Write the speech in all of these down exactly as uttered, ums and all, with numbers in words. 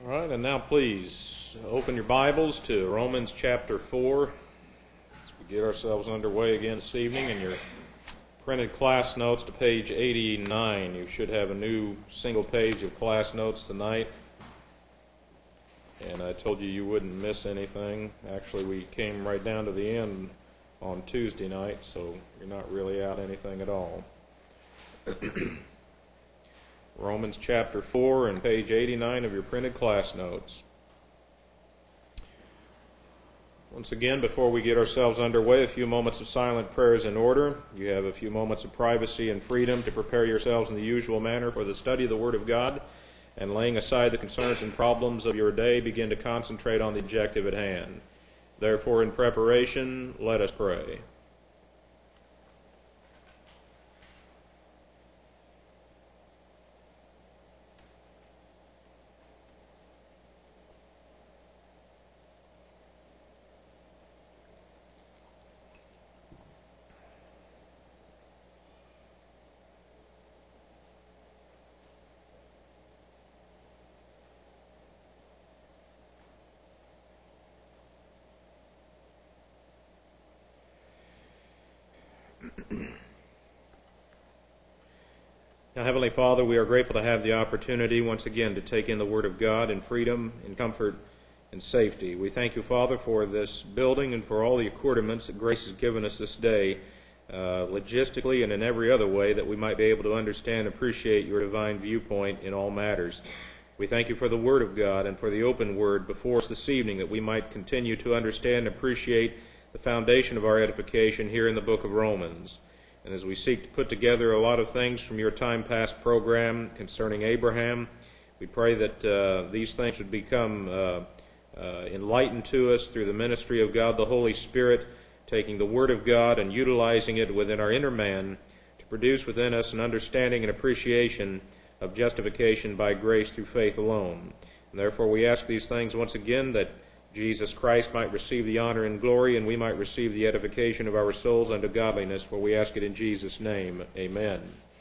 All right, and now please open your Bibles to Romans chapter four as we get ourselves underway again this evening. In your printed class notes to page eighty-nine, you should have a new single page of class notes tonight. And I told you you wouldn't miss anything. Actually, we came right down to the end on Tuesday night, so you're not really out anything at all. Romans chapter four and page eighty-nine of your printed class notes. Once again, before we get ourselves underway, a few moments of silent prayer is in order. You have a few moments of privacy and freedom to prepare yourselves in the usual manner for the study of the Word of God, and laying aside the concerns and problems of your day, begin to concentrate on the objective at hand. Therefore, in preparation, let us pray. Now, Heavenly Father, we are grateful to have the opportunity once again to take in the Word of God in freedom, in comfort, and safety. We thank you, Father, for this building and for all the accoutrements that grace has given us this day, uh, logistically and in every other way, that we might be able to understand and appreciate your divine viewpoint in all matters. We thank you for the Word of God and for the open Word before us this evening, that we might continue to understand and appreciate the foundation of our edification here in the book of Romans. And as we seek to put together a lot of things from your time past program concerning Abraham, we pray that uh, these things would become uh, uh, enlightened to us through the ministry of God the Holy Spirit, taking the Word of God and utilizing it within our inner man to produce within us an understanding and appreciation of justification by grace through faith alone. And therefore we ask these things once again, that Jesus Christ might receive the honor and glory, and we might receive the edification of our souls unto godliness, for we ask it in Jesus' name. Amen.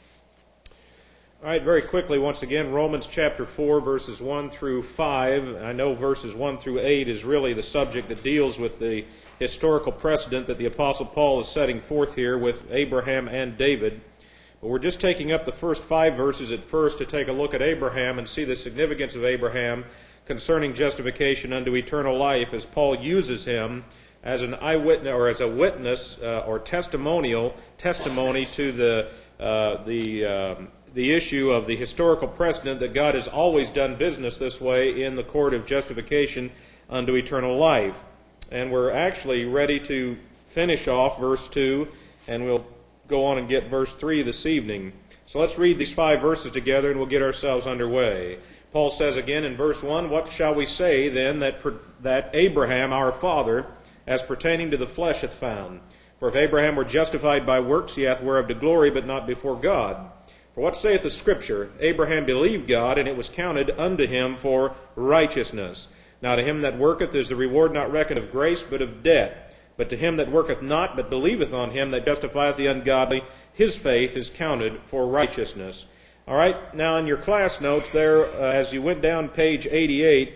All right, very quickly, once again, Romans chapter four, verses one through five. I know verses one through eight is really the subject that deals with the historical precedent that the Apostle Paul is setting forth here with Abraham and David. But we're just taking up the first five verses at first to take a look at Abraham and see the significance of Abraham concerning justification unto eternal life, as Paul uses him as an eyewitness or as a witness uh, or testimonial testimony to the uh, the um, the issue of the historical precedent that God has always done business this way in the court of justification unto eternal life. And we're actually ready to finish off verse two, and we'll go on and get verse three this evening. So let's read these five verses together and we'll get ourselves underway. Paul says again in verse one, "What shall we say then that per, that Abraham our father, as pertaining to the flesh, hath found? For if Abraham were justified by works, he hath whereof to glory, but not before God. For what saith the Scripture? Abraham believed God, and it was counted unto him for righteousness. Now to him that worketh is the reward not reckoned of grace, but of debt. But to him that worketh not, but believeth on him that justifieth the ungodly, his faith is counted for righteousness." All right, now in your class notes there, uh, as you went down page eighty-eight,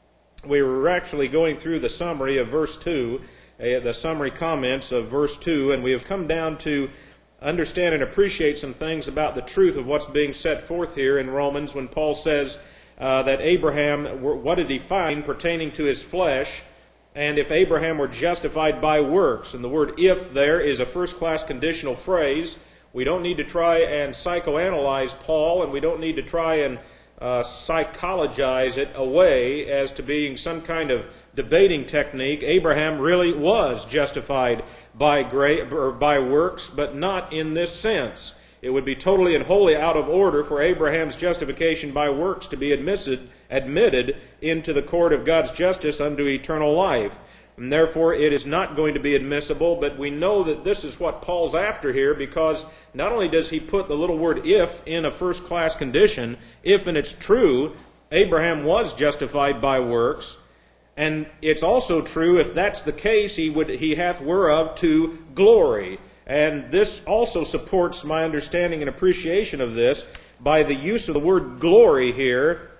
we were actually going through the summary of verse two, uh, the summary comments of verse two, and we have come down to understand and appreciate some things about the truth of what's being set forth here in Romans when Paul says uh, that Abraham, what did he find pertaining to his flesh, and if Abraham were justified by works. And the word "if" there is a first-class conditional phrase. We don't need to try and psychoanalyze Paul, and we don't need to try and uh, psychologize it away as to being some kind of debating technique. Abraham really was justified by grace or by works, but not in this sense. It would be totally and wholly out of order for Abraham's justification by works to be admitted, admitted into the court of God's justice unto eternal life. And therefore it is not going to be admissible, but we know that this is what Paul's after here, because not only does he put the little word "if" in a first-class condition, if and it's true, Abraham was justified by works, and it's also true, if that's the case, he would he hath whereof to glory. And this also supports my understanding and appreciation of this by the use of the word glory here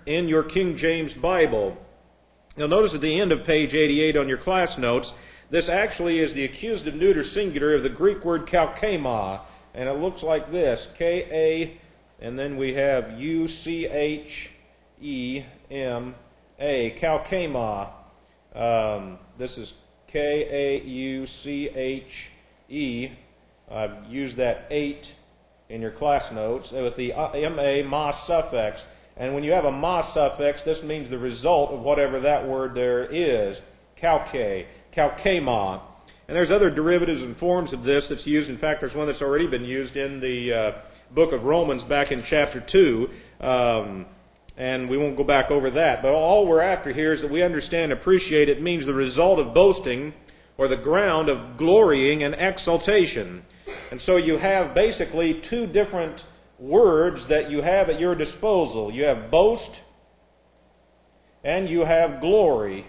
in your King James Bible. You'll notice at the end of page eighty-eight on your class notes, this actually is the accusative neuter singular of the Greek word kalkema, and it looks like this, K A, and then we have U C H E M A, kalkema. Um, this is K A U C H E. I've used that eight in your class notes with the M A, ma suffix. And when you have a ma suffix, this means the result of whatever that word there is. Kalke, kalkema. And there's other derivatives and forms of this that's used. In fact, there's one that's already been used in the uh, book of Romans back in chapter two. Um, and we won't go back over that. But all we're after here is that we understand and appreciate it means the result of boasting or the ground of glorying and exaltation. And so you have basically two different words that you have at your disposal. You have boast and you have glory.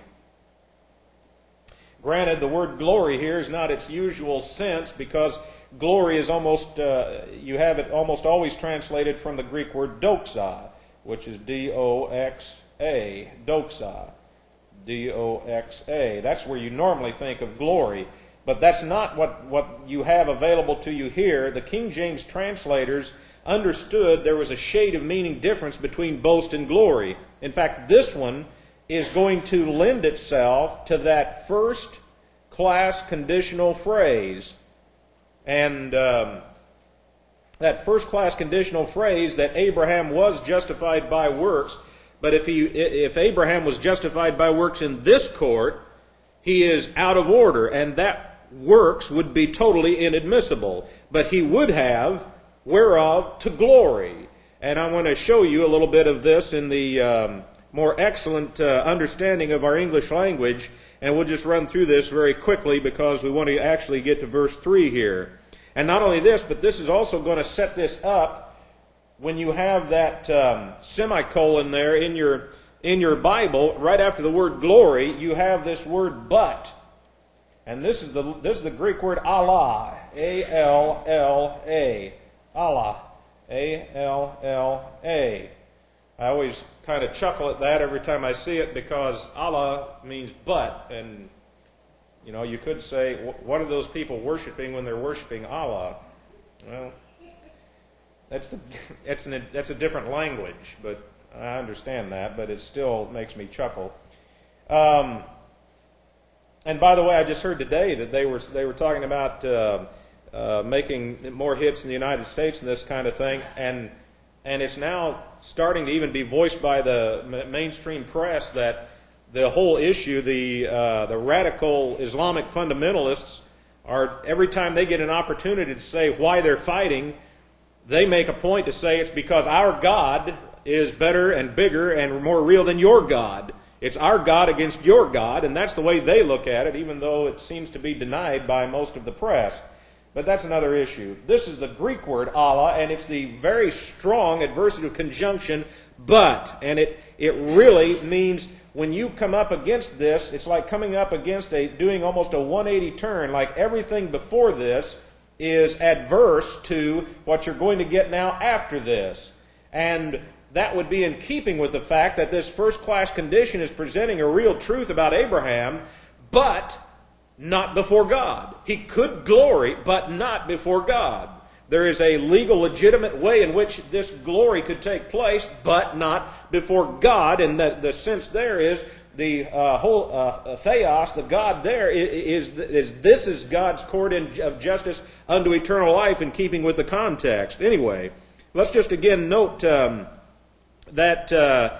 Granted, the word glory here is not its usual sense because glory is almost, uh, you have it almost always translated from the Greek word doxa, which is D O X A, doxa, D O X A. That's where you normally think of glory. But that's not what, what you have available to you here. The King James translators understood there was a shade of meaning difference between boast and glory. In fact, this one is going to lend itself to that first class conditional phrase. And um, that first class conditional phrase that Abraham was justified by works, but if he if Abraham was justified by works in this court, he is out of order, and that works would be totally inadmissible. But he would have whereof to glory. And I want to show you a little bit of this in the um, more excellent uh, understanding of our English language. And we'll just run through this very quickly because we want to actually get to verse three here. And not only this, but this is also going to set this up when you have that um, semicolon there in your in your Bible, right after the word glory, you have this word but. And this is the this is the Greek word Allah, A L L A. Allah, A L L A. I always kind of chuckle at that every time I see it because Allah means but. And, you know, you could say, what are those people worshiping when they're worshiping Allah? Well, that's the, that's, an, that's a different language, but I understand that, but it still makes me chuckle. Um, and by the way, I just heard today that they were they were talking about uh, uh, making more hits in the United States and this kind of thing, and and it's now starting to even be voiced by the mainstream press that the whole issue, the uh, the radical Islamic fundamentalists, are every time they get an opportunity to say why they're fighting, they make a point to say it's because our God is better and bigger and more real than your God. It's our God against your God, and that's the way they look at it, even though it seems to be denied by most of the press. But that's another issue. This is the Greek word Allah, and it's the very strong adversative conjunction but. And it, it really means when you come up against this, it's like coming up against a, doing almost a one eighty turn, like everything before this is adverse to what you're going to get now after this. And that would be in keeping with the fact that this first-class condition is presenting a real truth about Abraham, but not before God. He could glory, but not before God. There is a legal, legitimate way in which this glory could take place, but not before God. And the, the sense there is the uh, whole uh, theos, the God there, is, is, is this is God's court of justice unto eternal life in keeping with the context. Anyway, let's just again note um, that, uh,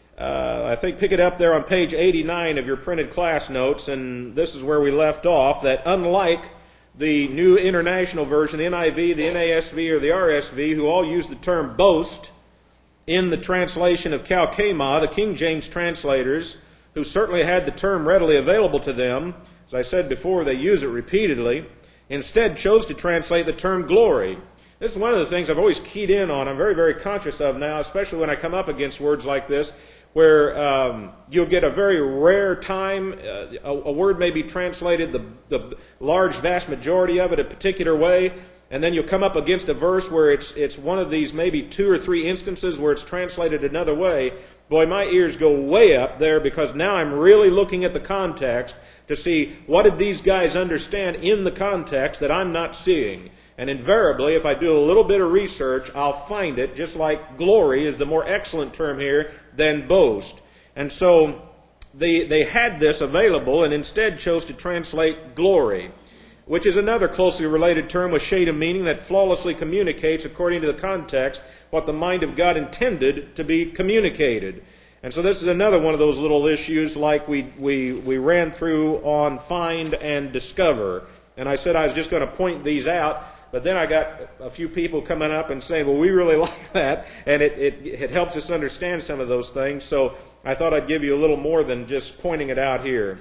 uh, I think pick it up there on page eighty-nine of your printed class notes, and this is where we left off, that unlike the New International Version, the N I V, the N A S V, or the R S V, who all use the term boast in the translation of kalkema, the King James translators, who certainly had the term readily available to them, as I said before, they use it repeatedly, instead chose to translate the term glory. This is one of the things I've always keyed in on. I'm very, very conscious of now, especially when I come up against words like this, where um, you'll get a very rare time, uh, a, a word may be translated, the, the large, vast majority of it, a particular way, and then you'll come up against a verse where it's it's one of these maybe two or three instances where it's translated another way, boy, my ears go way up there, because now I'm really looking at the context to see what did these guys understand in the context that I'm not seeing. And invariably, if I do a little bit of research, I'll find it, just like glory is the more excellent term here than boast. And so they, they had this available and instead chose to translate glory, which is another closely related term with shade of meaning that flawlessly communicates, according to the context, what the mind of God intended to be communicated. And so this is another one of those little issues like we, we, we ran through on find and discover. And I said I was just going to point these out, but then I got a few people coming up and saying, well, we really like that, and it, it, it helps us understand some of those things. So I thought I'd give you a little more than just pointing it out here.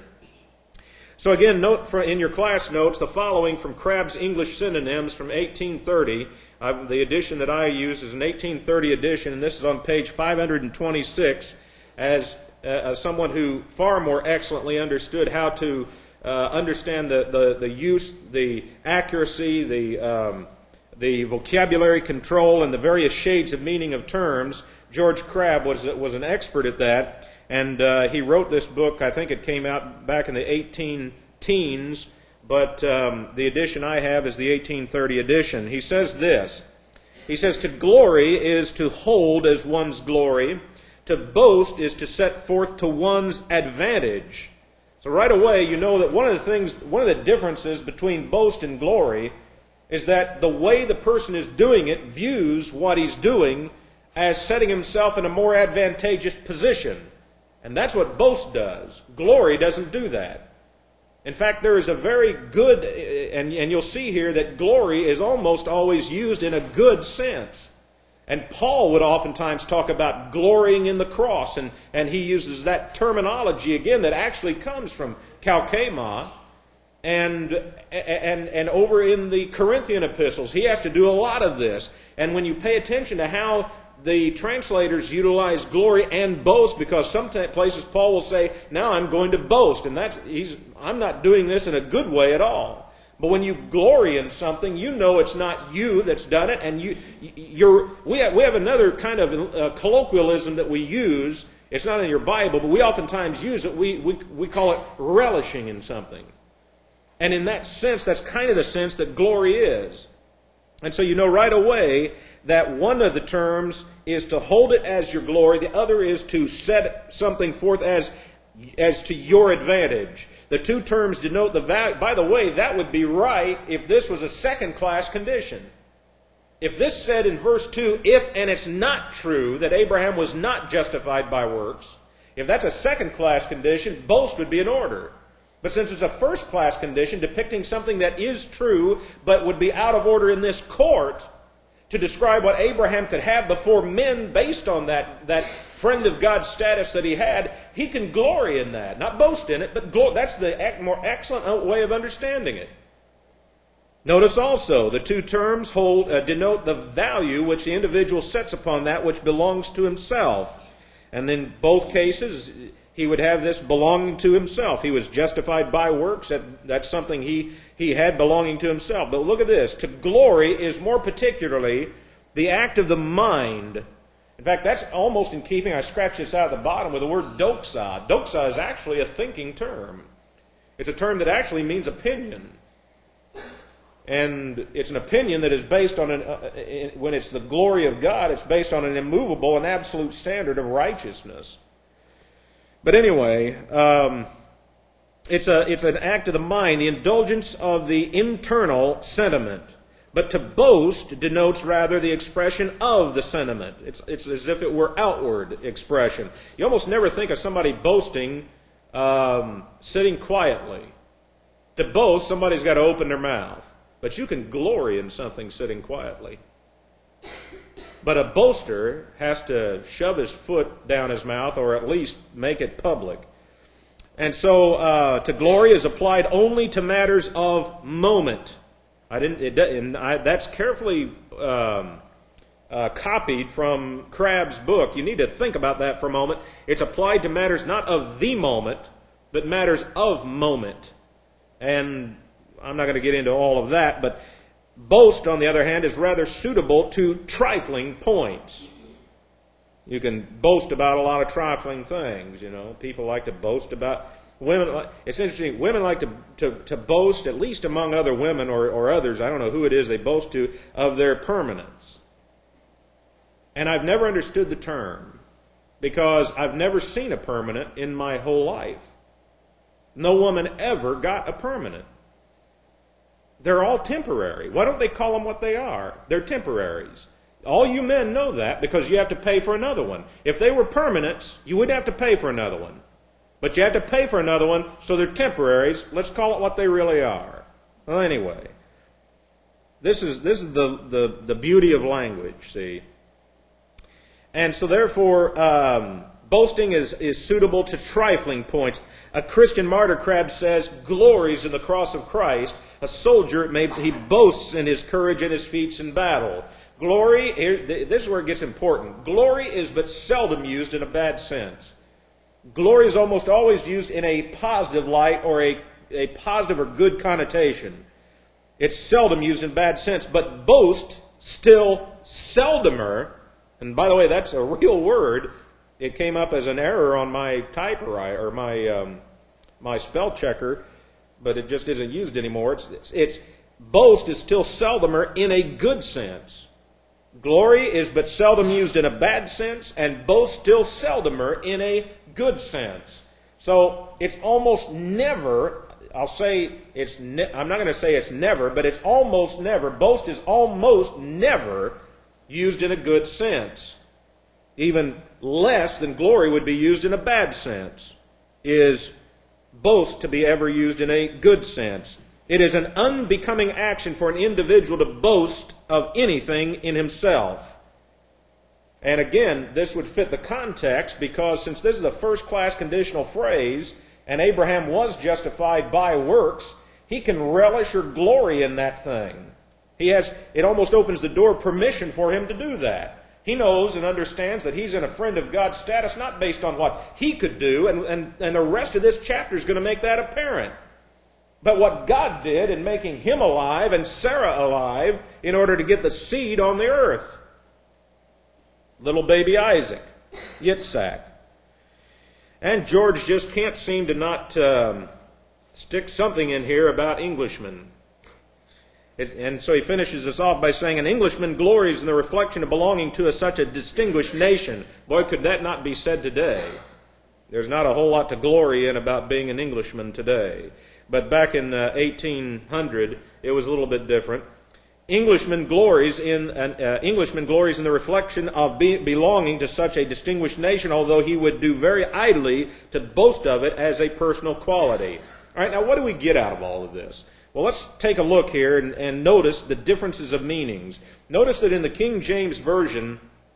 So again, note for, in your class notes the following from Crabb's English Synonyms from eighteen thirty. Uh, the edition that I use is an eighteen thirty edition, and this is on page five hundred twenty-six, as uh, someone who far more excellently understood how to uh, understand the, the, the use, the accuracy, the, um, the vocabulary control, and the various shades of meaning of terms. George Crabb was, was an expert at that. And uh, he wrote this book. I think it came out back in the eighteen teens, but um, the edition I have is the eighteen thirty edition. He says this. He says, to glory is to hold as one's glory. To boast is to set forth to one's advantage. So right away, you know that one of the things, one of the differences between boast and glory is that the way the person is doing it views what he's doing as setting himself in a more advantageous position. And that's what boast does. Glory doesn't do that. In fact, there is a very good, and, and you'll see here that glory is almost always used in a good sense. And Paul would oftentimes talk about glorying in the cross, and, and he uses that terminology again that actually comes from Kalkema. And, and, and over in the Corinthian epistles, he has to do a lot of this. And when you pay attention to how the translators utilize glory and boast, because some places Paul will say, now I'm going to boast. And that's, he's, I'm not doing this in a good way at all. But when you glory in something, you know it's not you that's done it. And you, you're, we, have, we have another kind of uh, colloquialism that we use. It's not in your Bible, but we oftentimes use it. We, we, we call it relishing in something. And in that sense, that's kind of the sense that glory is. And so you know right away that one of the terms is to hold it as your glory. The other is to set something forth as, as to your advantage. The two terms denote the value. By the way, that would be right if this was a second-class condition. If this said in verse two, if and it's not true that Abraham was not justified by works, if that's a second-class condition, boast would be in order. But since it's a first-class condition depicting something that is true but would be out of order in this court, to describe what Abraham could have before men based on that, that friend of God status that he had, he can glory in that. Not boast in it, but glory. That's the more excellent way of understanding it. Notice also, the two terms hold uh, denote the value which the individual sets upon that which belongs to himself. And in both cases, he would have this belonging to himself. He was justified by works. That, that's something he, he had belonging to himself. But look at this. To glory is more particularly the act of the mind. In fact, that's almost in keeping, I scratched this out at the bottom, with the word doxa. Doxa is actually a thinking term. It's a term that actually means opinion. And it's an opinion that is based on, an, uh, when it's the glory of God, it's based on an immovable and absolute standard of righteousness. But anyway, um, it's a it's an act of the mind, the indulgence of the internal sentiment. But to boast denotes rather the expression of the sentiment. It's it's as if it were outward expression. You almost never think of somebody boasting um, sitting quietly. To boast, somebody's got to open their mouth. But you can glory in something sitting quietly. But a boaster has to shove his foot down his mouth, or at least make it public. And so uh, to glory is applied only to matters of moment. I didn't. It, and I, that's carefully um, uh, copied from Crabb's book. You need to think about that for a moment. It's applied to matters not of the moment, but matters of moment. And I'm not going to get into all of that, but boast, on the other hand, is rather suitable to trifling points. You can boast about a lot of trifling things, you know. People like to boast about women. It's interesting. Women like to, to, to boast, at least among other women or, or others, I don't know who it is they boast to, of their permanence. And I've never understood the term because I've never seen a permanent in my whole life. No woman ever got a permanent. They're all temporary. Why don't they call them what they are? They're temporaries. All you men know that because you have to pay for another one. If they were permanents, you wouldn't have to pay for another one. But you have to pay for another one, so they're temporaries. Let's call it what they really are. Well, anyway, this is this is the, the, the beauty of language, see. And so therefore, um, boasting is, is suitable to trifling points. A Christian martyr, Crabbe says, glories in the cross of Christ. A soldier, may, he boasts in his courage and his feats in battle. Glory, this is where it gets important. Glory is but seldom used in a bad sense. Glory is almost always used in a positive light or a, a positive or good connotation. It's seldom used in bad sense, but boast still seldomer. And by the way, that's a real word. It came up as an error on my typewriter or my um, my spell checker, but it just isn't used anymore. It's, it's, it's boast is still seldomer in a good sense. Glory is but seldom used in a bad sense, and boast still seldomer in a good sense. So it's almost never, I'll say it's, ne- I'm not going to say it's never, but it's almost never, boast is almost never used in a good sense. Even less than glory would be used in a bad sense. Is boast to be ever used in a good sense? It is an unbecoming action for an individual to boast of anything in himself. And again, this would fit the context because since this is a first-class conditional phrase, and Abraham was justified by works, he can relish or glory in that thing. He has, it almost opens the door permission for him to do that. He knows and understands that he's in a friend of God status, not based on what he could do, and, and, and the rest of this chapter is going to make that apparent. But what God did in making him alive and Sarah alive in order to get the seed on the earth. Little baby Isaac, Yitzhak. And George just can't seem to not um, stick something in here about Englishmen. It, and so he finishes this off by saying, an Englishman glories in the reflection of belonging to a, such a distinguished nation. Boy, could that not be said today. There's not a whole lot to glory in about being an Englishman today. But back in uh, eighteen hundred, it was a little bit different. Englishman glories in an uh, Englishman glories in the reflection of be, belonging to such a distinguished nation, although he would do very idly to boast of it as a personal quality. All right, now what do we get out of all of this? Well, let's take a look here and, and notice the differences of meanings. Notice that in the King James Version,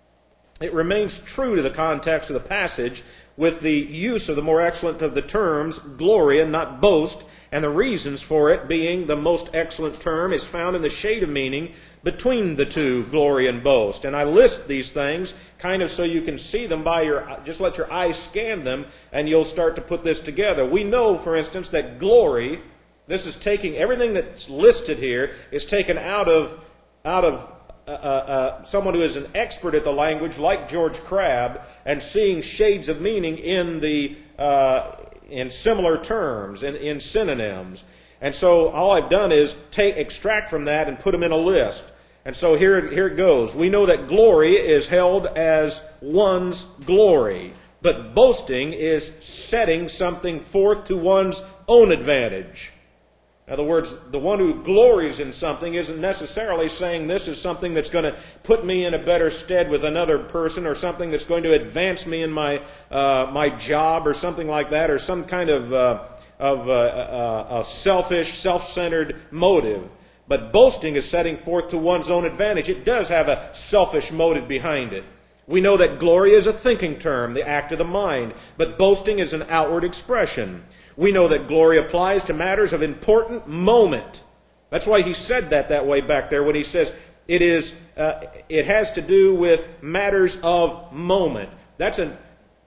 it remains true to the context of the passage with the use of the more excellent of the terms, glory and not boast, and the reasons for it being the most excellent term is found in the shade of meaning between the two, glory and boast. And I list these things kind of so you can see them by your, just let your eyes scan them, and you'll start to put this together. We know, for instance, that glory, this is taking, everything that's listed here is taken out of, out of uh, uh, someone who is an expert at the language like George Crabbe and seeing shades of meaning in the uh, in similar terms, in, in synonyms. And so all I've done is take, extract from that and put them in a list. And so here, here it goes. We know that glory is held as one's glory, but boasting is setting something forth to one's own advantage. In other words, the one who glories in something isn't necessarily saying this is something that's going to put me in a better stead with another person, or something that's going to advance me in my uh, my job, or something like that, or some kind of uh, of uh, uh, a selfish, self-centered motive. But boasting is setting forth to one's own advantage. It does have a selfish motive behind it. We know that glory is a thinking term, the act of the mind, but boasting is an outward expression. We know that glory applies to matters of important moment. That's why he said that that way back there when he says it is. Uh, it has to do with matters of moment. That's a.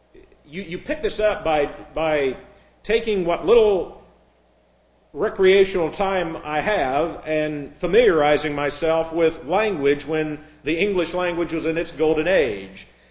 You you pick this up by by taking what little recreational time I have and familiarizing myself with language when the English language was in its golden age.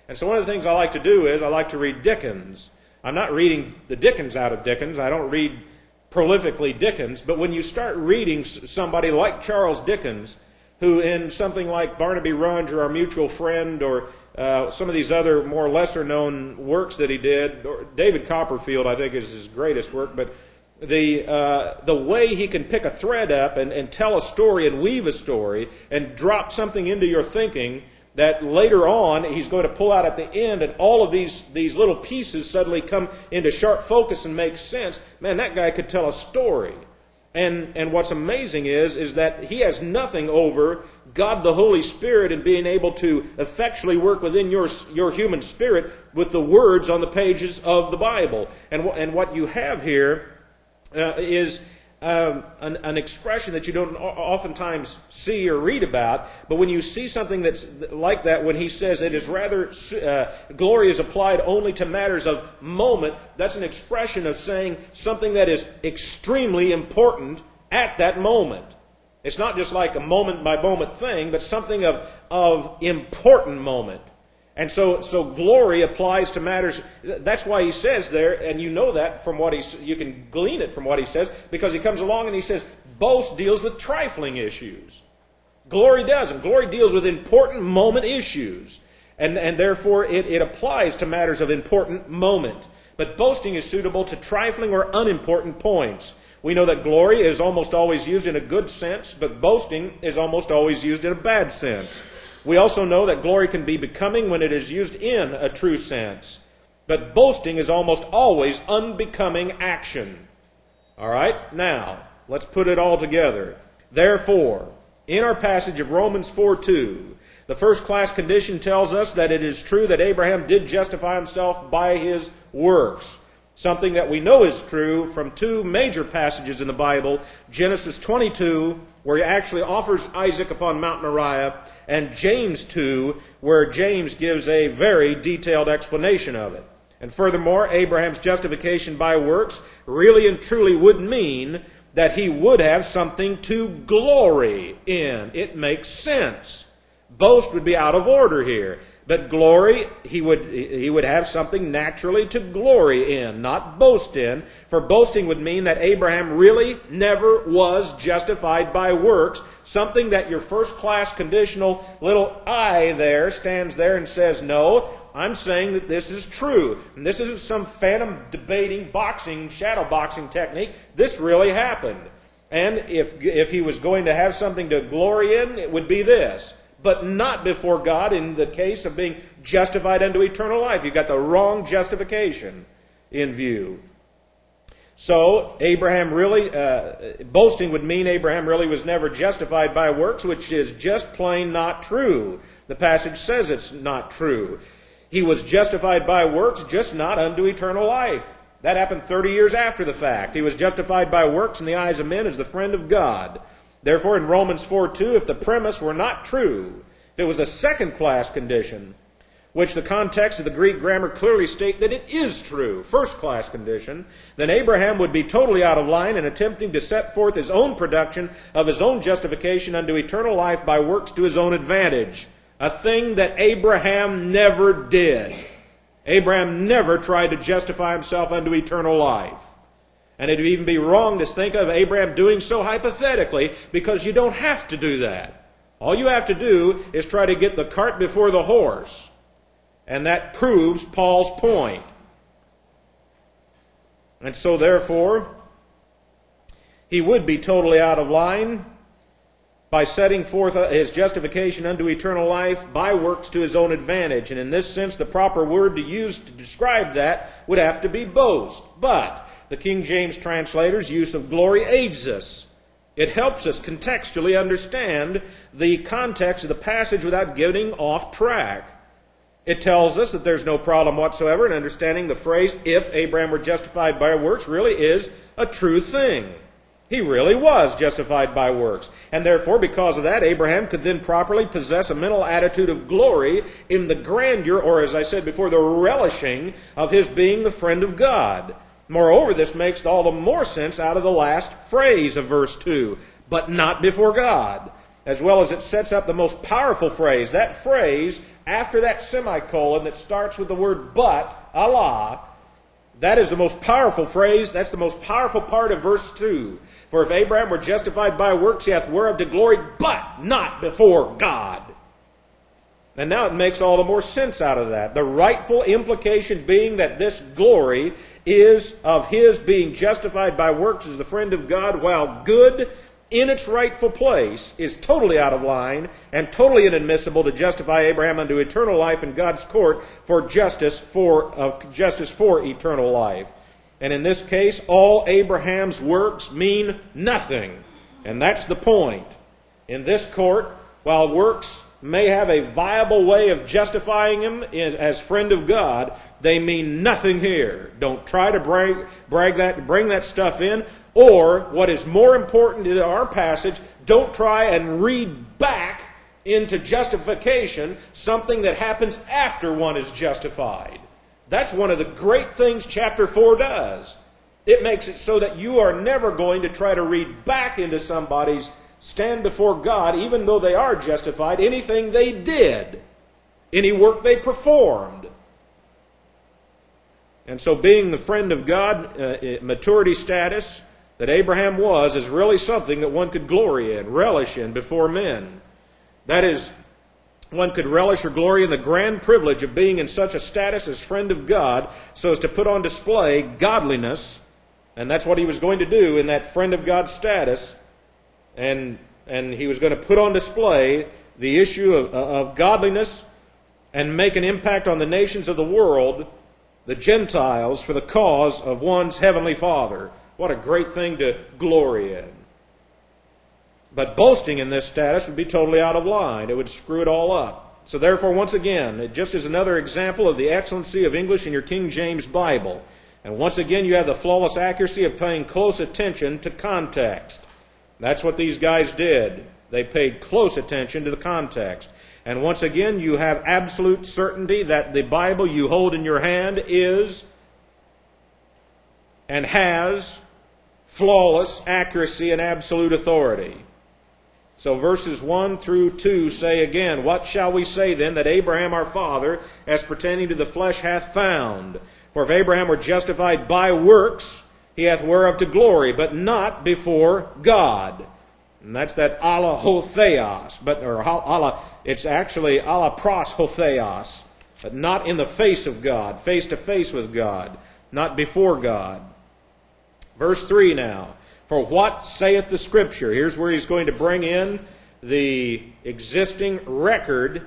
And so one of the things I like to do is I like to read Dickens. I'm not reading the Dickens out of Dickens. I don't read prolifically Dickens. But when you start reading somebody like Charles Dickens, who in something like Barnaby Rudge or Our Mutual Friend or uh, some of these other more lesser-known works that he did, or David Copperfield, I think, is his greatest work, but the uh, the way he can pick a thread up and, and tell a story and weave a story and drop something into your thinking that later on he's going to pull out at the end, and all of these, these little pieces suddenly come into sharp focus and make sense. Man, that guy could tell a story. And and what's amazing is, is that he has nothing over God the Holy Spirit and being able to effectually work within your, your human spirit with the words on the pages of the Bible. And, and what you have here uh, is Um, an, an expression that you don't oftentimes see or read about, but when you see something that's like that, when he says it is rather uh, glory is applied only to matters of moment, that's an expression of saying something that is extremely important at that moment. It's not just like a moment by moment thing, but something of of important moment. And so, so glory applies to matters. That's why he says there, and you know that from what he, you can glean it from what he says, because he comes along and he says, boast deals with trifling issues. Glory doesn't. Glory deals with important moment issues. And, and therefore, it, it applies to matters of important moment. But boasting is suitable to trifling or unimportant points. We know that glory is almost always used in a good sense, but boasting is almost always used in a bad sense. We also know that glory can be becoming when it is used in a true sense. But boasting is almost always unbecoming action. All right? Now, let's put it all together. Therefore, in our passage of Romans four two, the first class condition tells us that it is true that Abraham did justify himself by his works. Something that we know is true from two major passages in the Bible, Genesis twenty-two, where he actually offers Isaac upon Mount Moriah, and James two, where James gives a very detailed explanation of it. And furthermore, Abraham's justification by works really and truly would mean that he would have something to glory in. It makes sense. Boast would be out of order here. But glory, he would he would have something naturally to glory in, not boast in. For boasting would mean that Abraham really never was justified by works, something that your first-class conditional little I there stands there and says, no, I'm saying that this is true. And this isn't some phantom debating, boxing, shadow boxing technique. This really happened. And if if he was going to have something to glory in, it would be this. But not before God in the case of being justified unto eternal life. You've got the wrong justification in view. So, Abraham really, uh, boasting would mean Abraham really was never justified by works, which is just plain not true. The passage says it's not true. He was justified by works, just not unto eternal life. That happened thirty years after the fact. He was justified by works in the eyes of men as the friend of God. Therefore, in Romans four two, if the premise were not true, if it was a second-class condition, which the context of the Greek grammar clearly state that it is true, first-class condition, then Abraham would be totally out of line in attempting to set forth his own production of his own justification unto eternal life by works to his own advantage, a thing that Abraham never did. Abraham never tried to justify himself unto eternal life. And it would even be wrong to think of Abraham doing so hypothetically, because you don't have to do that. All you have to do is try to get the cart before the horse. And that proves Paul's point. And so therefore, he would be totally out of line by setting forth his justification unto eternal life by works to his own advantage. And in this sense, the proper word to use to describe that would have to be boast. But the King James translator's use of glory aids us. It helps us contextually understand the context of the passage without getting off track. It tells us that there's no problem whatsoever in understanding the phrase, if Abraham were justified by works, really is a true thing. He really was justified by works. And therefore, because of that, Abraham could then properly possess a mental attitude of glory in the grandeur, or as I said before, the relishing of his being the friend of God. Moreover, this makes all the more sense out of the last phrase of verse two, but not before God. as well as it sets up the most powerful phrase. That phrase, after that semicolon that starts with the word but, Allah, that is the most powerful phrase. That's the most powerful part of verse two. For if Abraham were justified by works, he hath whereof to glory, but not before God. And now it makes all the more sense out of that. The rightful implication being that this glory is of his being justified by works as the friend of God, while good in its rightful place is totally out of line and totally inadmissible to justify Abraham unto eternal life in God's court for justice for of justice for eternal life. And in this case, all Abraham's works mean nothing. And that's the point. In this court, while works may have a viable way of justifying him as friend of God, they mean nothing here. Don't try to brag, brag that, bring that stuff in. Or, what is more important in our passage, don't try and read back into justification something that happens after one is justified. That's one of the great things chapter four does. It makes it so that you are never going to try to read back into somebody's stand before God, even though they are justified, anything they did, any work they performed. And so being the friend of God, uh, maturity status that Abraham was, is really something that one could glory in, relish in before men. That is, one could relish or glory in the grand privilege of being in such a status as friend of God, so as to put on display godliness, and that's what he was going to do in that friend of God status. And and he was going to put on display the issue of, of godliness and make an impact on the nations of the world, the Gentiles, for the cause of one's heavenly Father. What a great thing to glory in. But boasting in this status would be totally out of line. It would screw it all up. So therefore, once again, it just is another example of the excellency of English in your King James Bible. And once again, you have the flawless accuracy of paying close attention to context. That's what these guys did. They paid close attention to the context. And once again, you have absolute certainty that the Bible you hold in your hand is and has flawless accuracy and absolute authority. So verses one through two say again, what shall we say then that Abraham our father, as pertaining to the flesh, hath found? For if Abraham were justified by works, he hath whereof to glory, but not before God. And that's that ala ho theos, but or ala, it's actually ala pros ho theos, but not in the face of God, face to face with God, not before God. Verse three now. For what saith the Scripture? Here's where he's going to bring in the existing record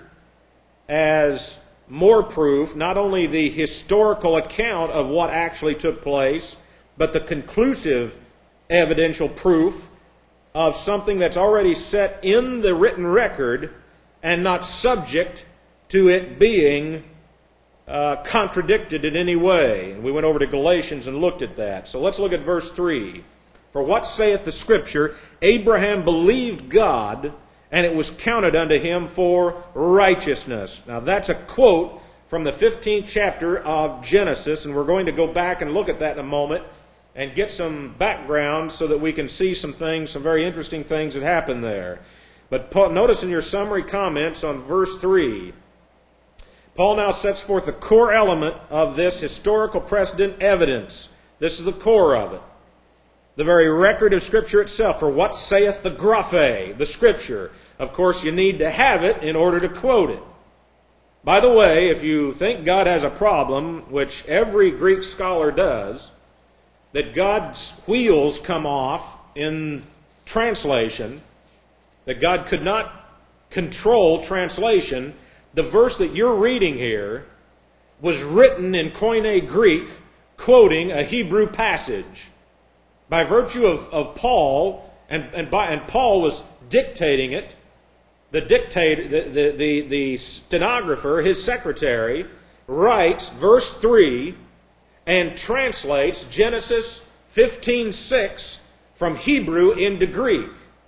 as more proof, not only the historical account of what actually took place, but the conclusive evidential proof of something that's already set in the written record and not subject to it being uh, contradicted in any way. And we went over to Galatians and looked at that. So let's look at verse three. For what saith the Scripture? Abraham believed God, and it was counted unto him for righteousness. Now that's a quote from the fifteenth chapter of Genesis, and we're going to go back and look at that in a moment and get some background so that we can see some things, some very interesting things that happen there. But Paul, notice in your summary comments on verse three, Paul now sets forth the core element of this historical precedent evidence. This is the core of it. The very record of Scripture itself. For what saith the graphe, the Scripture? Of course, you need to have it in order to quote it. By the way, if you think God has a problem, which every Greek scholar does, that God's wheels come off in translation, that God could not control translation, the verse that you're reading here was written in Koine Greek, quoting a Hebrew passage. By virtue of, of Paul, and, and, by, and Paul was dictating it, the dictator, the, the, the, the stenographer, his secretary, writes verse three and translates Genesis fifteen six from Hebrew into Greek.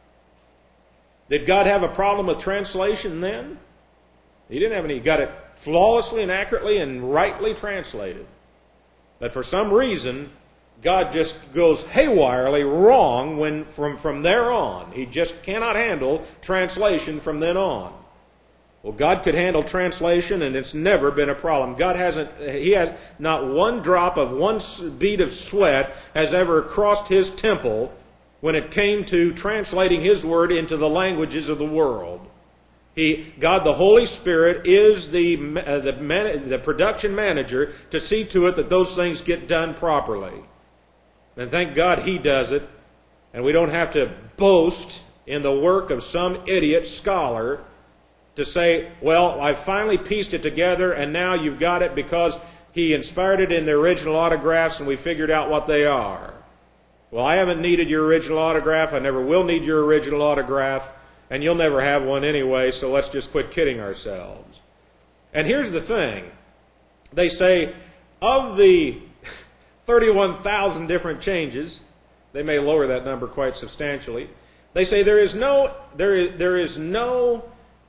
Did God have a problem with translation then? He didn't have any. He got it flawlessly and accurately and rightly translated. But for some reason, God just goes haywirely wrong when from, from there on. He just cannot handle translation from then on. Well, God could handle translation, and it's never been a problem. God hasn't, He has not one drop of one bead of sweat has ever crossed His temple when it came to translating His Word into the languages of the world. He, God the Holy Spirit is the, uh, the, man, the production manager to see to it that those things get done properly. And thank God He does it, and we don't have to boast in the work of some idiot scholar to say, well, I finally pieced it together, and now you've got it because He inspired it in the original autographs and we figured out what they are. Well, I haven't needed your original autograph. I never will need your original autograph, and you'll never have one anyway, so let's just quit kidding ourselves. And here's the thing. They say, of the thirty-one thousand different changes, they may lower that number quite substantially, they say there is no, there is, there is no,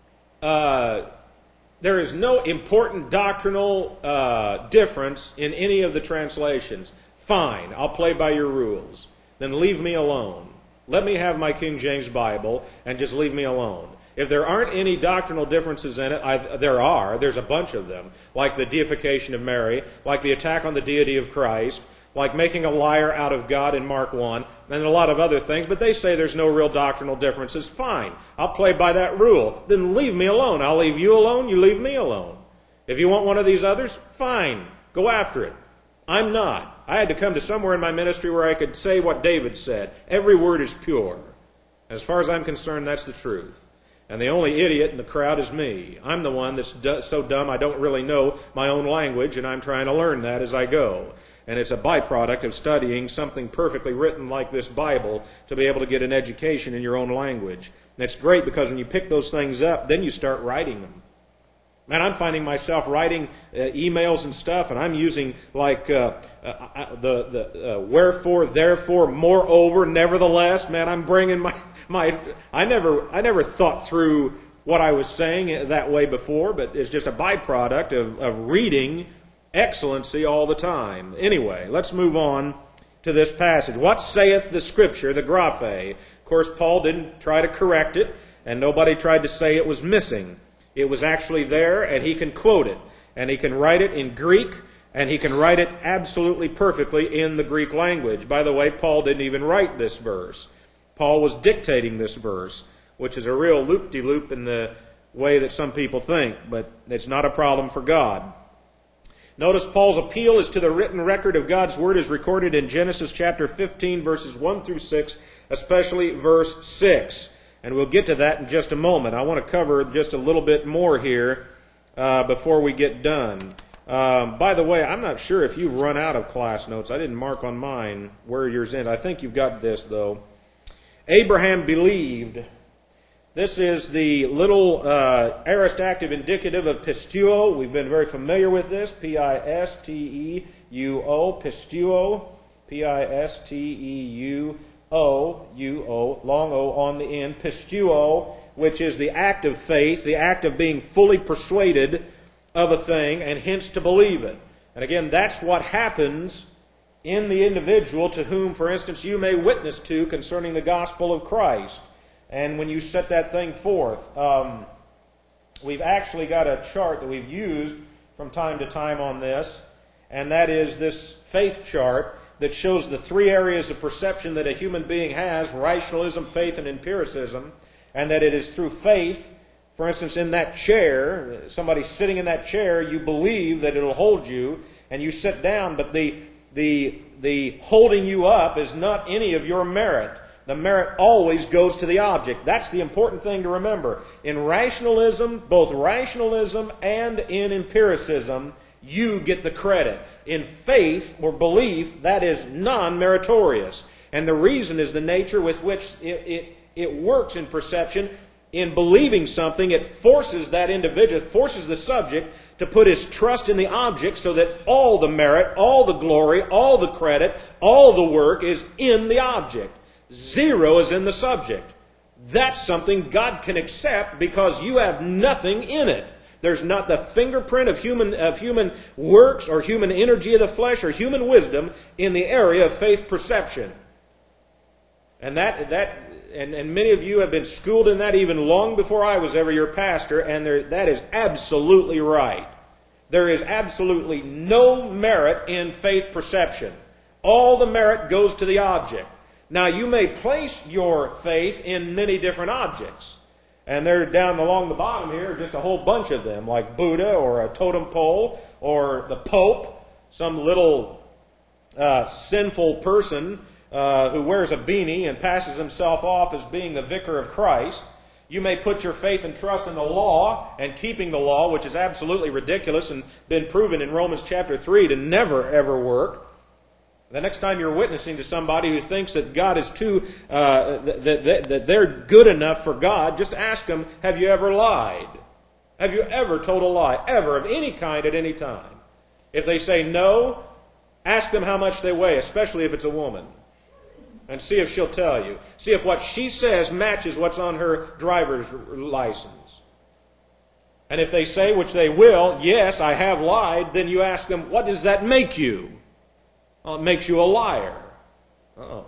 uh, there is no important doctrinal uh, difference in any of the translations. Fine, I'll play by your rules. Then leave me alone. Let me have my King James Bible and just leave me alone. If there aren't any doctrinal differences in it, I, there are. There's a bunch of them, like the deification of Mary, like the attack on the deity of Christ, like making a liar out of God in Mark one, and a lot of other things, but they say there's no real doctrinal differences. Fine, I'll play by that rule. Then leave me alone. I'll leave you alone, you leave me alone. If you want one of these others, fine, go after it. I'm not. I had to come to somewhere in my ministry where I could say what David said. Every word is pure. As far as I'm concerned, that's the truth. And the only idiot in the crowd is me. I'm the one that's so dumb I don't really know my own language, and I'm trying to learn that as I go. And it's a byproduct of studying something perfectly written like this Bible to be able to get an education in your own language. And it's great because when you pick those things up, then you start writing them. Man, I'm finding myself writing uh, emails and stuff, and I'm using like uh, uh, the the uh, wherefore, therefore, moreover, nevertheless. Man, I'm bringing my my. I never I never thought through what I was saying that way before, but it's just a byproduct of of reading excellency all the time. Anyway, let's move on to this passage. What saith the Scripture, the graphe? Of course, Paul didn't try to correct it, and nobody tried to say it was missing. It was actually there, and he can quote it. And he can write it in Greek, and he can write it absolutely perfectly in the Greek language. By the way, Paul didn't even write this verse. Paul was dictating this verse, which is a real loop-de-loop in the way that some people think, but it's not a problem for God. Notice Paul's appeal is to the written record of God's Word as recorded in Genesis chapter fifteen, verses one through six, especially verse six. And we'll get to that in just a moment. I want to cover just a little bit more here uh, before we get done. Um, by the way, I'm not sure if you've run out of class notes. I didn't mark on mine where yours end. I think you've got this, though. Abraham believed. This is the little uh, aorist active indicative of pistuo. We've been very familiar with this. P I S T E U O, pistuo. P I S T E U O, U O, long O on the end, pistuo, which is the act of faith, the act of being fully persuaded of a thing, and hence to believe it. And again, that's what happens in the individual to whom, for instance, you may witness to concerning the gospel of Christ. And when you set that thing forth, um, we've actually got a chart that we've used from time to time on this, and that is this faith chart that shows the three areas of perception that a human being has: rationalism, faith, and empiricism, and that it is through faith. For instance, in that chair, somebody sitting in that chair, you believe that it'll hold you, and you sit down, but the the the holding you up is not any of your merit. The merit always goes to the object. That's the important thing to remember. In rationalism, both rationalism and in empiricism, you get the credit. In faith or belief, that is non-meritorious. And the reason is the nature with which it, it, it works in perception. In believing something, it forces that individual, forces the subject to put his trust in the object so that all the merit, all the glory, all the credit, all the work is in the object. Zero is in the subject. That's something God can accept because you have nothing in it. There's not the fingerprint of human, of human works or human energy of the flesh or human wisdom in the area of faith perception. And that, that and, and many of you have been schooled in that even long before I was ever your pastor, and there, that is absolutely right. There is absolutely no merit in faith perception. All the merit goes to the object. Now, you may place your faith in many different objects. And they're down along the bottom here, just a whole bunch of them, like Buddha or a totem pole or the Pope, some little uh, sinful person uh, who wears a beanie and passes himself off as being the vicar of Christ. You may put your faith and trust in the law and keeping the law, which is absolutely ridiculous and been proven in Romans chapter three to never, ever work. The next time you're witnessing to somebody who thinks that God is too, uh, that, that, that they're good enough for God, just ask them, have you ever lied? Have you ever told a lie? Ever, of any kind, at any time? If they say no, ask them how much they weigh, especially if it's a woman. And see if she'll tell you. See if what she says matches what's on her driver's license. And if they say, which they will, yes, I have lied, then you ask them, what does that make you? Well, it makes you a liar. Uh-oh.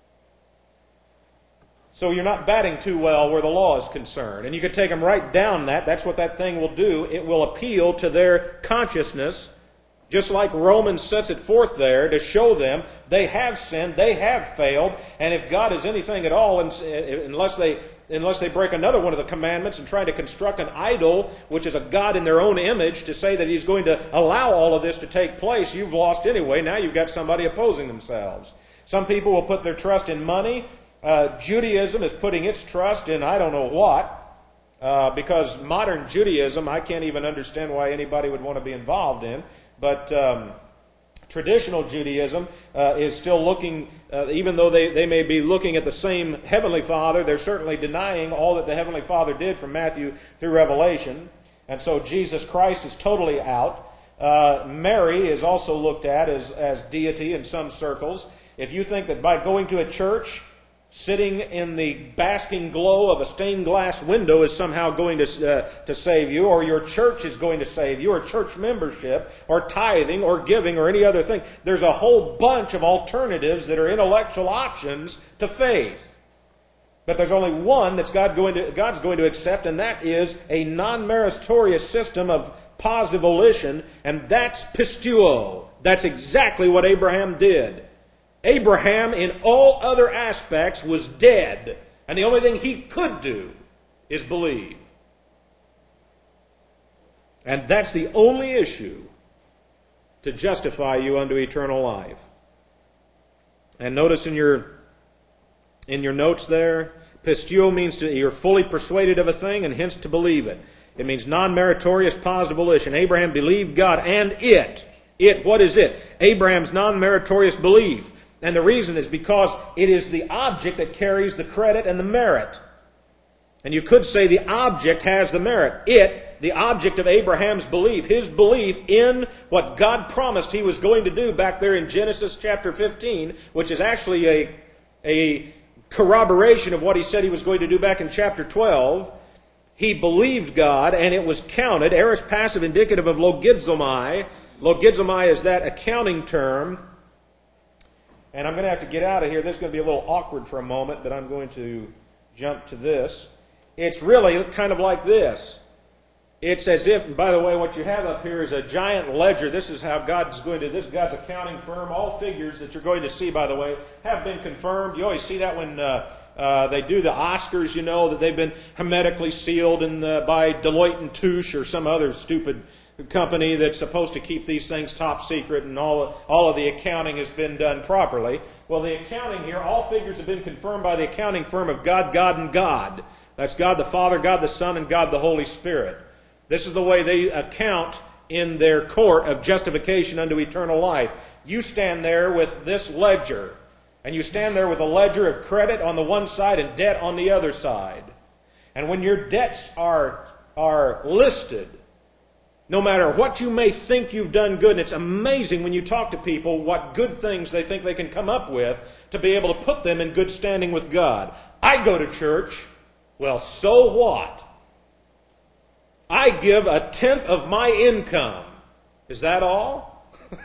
So you're not batting too well where the law is concerned. And you could take them right down that. That's what that thing will do. It will appeal to their consciousness, just like Romans sets it forth there to show them they have sinned, they have failed, and if God is anything at all, unless they unless they break another one of the commandments and try to construct an idol, which is a God in their own image, to say that He's going to allow all of this to take place, you've lost anyway. Now you've got somebody opposing themselves. Some people will put their trust in money. Uh, Judaism is putting its trust in I don't know what, uh, because modern Judaism, I can't even understand why anybody would want to be involved in, but um, traditional Judaism uh, is still looking, uh, even though they, they may be looking at the same Heavenly Father, they're certainly denying all that the Heavenly Father did from Matthew through Revelation. And so Jesus Christ is totally out. Uh, Mary is also looked at as, as deity in some circles. If you think that by going to a church, sitting in the basking glow of a stained glass window is somehow going to uh, to save you, or your church is going to save you, or church membership, or tithing, or giving, or any other thing. There's a whole bunch of alternatives that are intellectual options to faith. But there's only one that's God going to, God's going to accept, and that is a non-meritorious system of positive volition, and that's pistuo. That's exactly what Abraham did. Abraham, in all other aspects, was dead. And the only thing he could do is believe. And that's the only issue to justify you unto eternal life. And notice in your, in your notes there, pistuo means to, you're fully persuaded of a thing and hence to believe it. It means non-meritorious positive volition. Abraham believed God, and it, it, what is it? Abraham's non-meritorious belief. And the reason is because it is the object that carries the credit and the merit. And you could say the object has the merit. It, the object of Abraham's belief, his belief in what God promised he was going to do back there in Genesis chapter fifteen, which is actually a, a corroboration of what he said he was going to do back in chapter twelve. He believed God, and it was counted, aorist passive indicative of logizomai. Logizomai is that accounting term. And I'm going to have to get out of here. This is going to be a little awkward for a moment, but I'm going to jump to this. It's really kind of like this. It's as if, and by the way, what you have up here is a giant ledger. This is how God's going to, this is God's accounting firm. All figures that you're going to see, by the way, have been confirmed. You always see that when uh, uh, they do the Oscars, you know, that they've been hermetically sealed in the, by Deloitte and Touche or some other stupid company that's supposed to keep these things top secret, and all, all of the accounting has been done properly. Well, the accounting here, all figures have been confirmed by the accounting firm of God, God, and God. That's God the Father, God the Son, and God the Holy Spirit. This is the way they account in their court of justification unto eternal life. You stand there with this ledger, and you stand there with a ledger of credit on the one side and debt on the other side. And when your debts are, are listed, no matter what you may think you've done good, and it's amazing when you talk to people what good things they think they can come up with to be able to put them in good standing with God. I go to church. Well, so what? I give a tenth of my income. Is that all?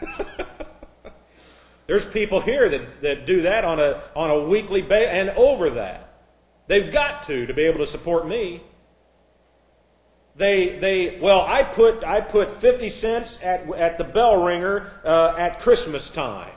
There's people here that, that do that on a, on a weekly basis and over that. They've got to, to be able to support me. They, they, well, I put, I put fifty cents at, at the bell ringer uh, at Christmas time.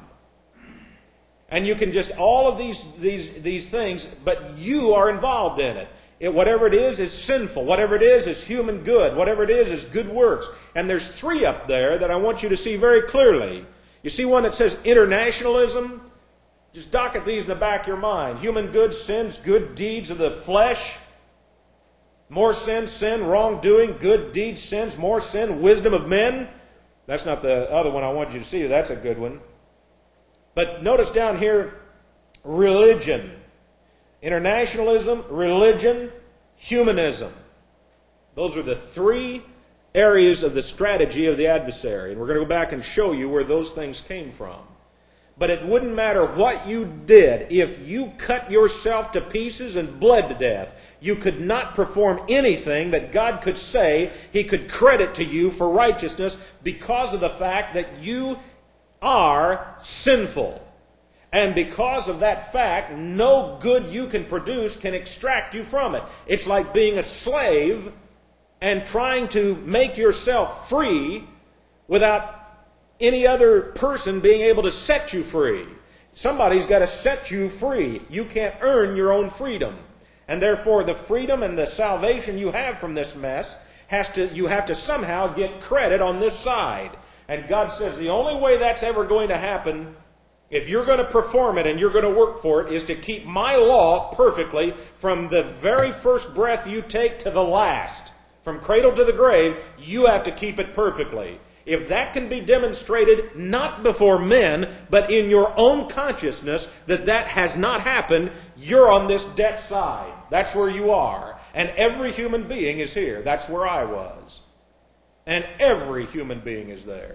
And you can just, all of these, these, these things, but you are involved in it. It. Whatever it is, is sinful. Whatever it is, is human good. Whatever it is, is good works. And there's three up there that I want you to see very clearly. You see one that says internationalism? Just docket these in the back of your mind. Human good, sins, good deeds of the flesh. More sin, sin, wrongdoing, good deeds, sins, more sin, wisdom of men. That's not the other one I want you to see. That's a good one. But notice down here, religion. Internationalism, religion, humanism. Those are the three areas of the strategy of the adversary. And we're going to go back and show you where those things came from. But it wouldn't matter what you did. If you cut yourself to pieces and bled to death, you could not perform anything that God could say He could credit to you for righteousness because of the fact that you are sinful. And because of that fact, no good you can produce can extract you from it. It's like being a slave and trying to make yourself free without any other person being able to set you free. Somebody's got to set you free. You can't earn your own freedom. And therefore, the freedom and the salvation you have from this mess, has to you have to somehow get credit on this side. And God says the only way that's ever going to happen, if you're going to perform it and you're going to work for it, is to keep my law perfectly from the very first breath you take to the last. From cradle to the grave, you have to keep it perfectly. If that can be demonstrated not before men, but in your own consciousness that that has not happened, you're on this debt side. That's where you are. And every human being is here. That's where I was. And every human being is there.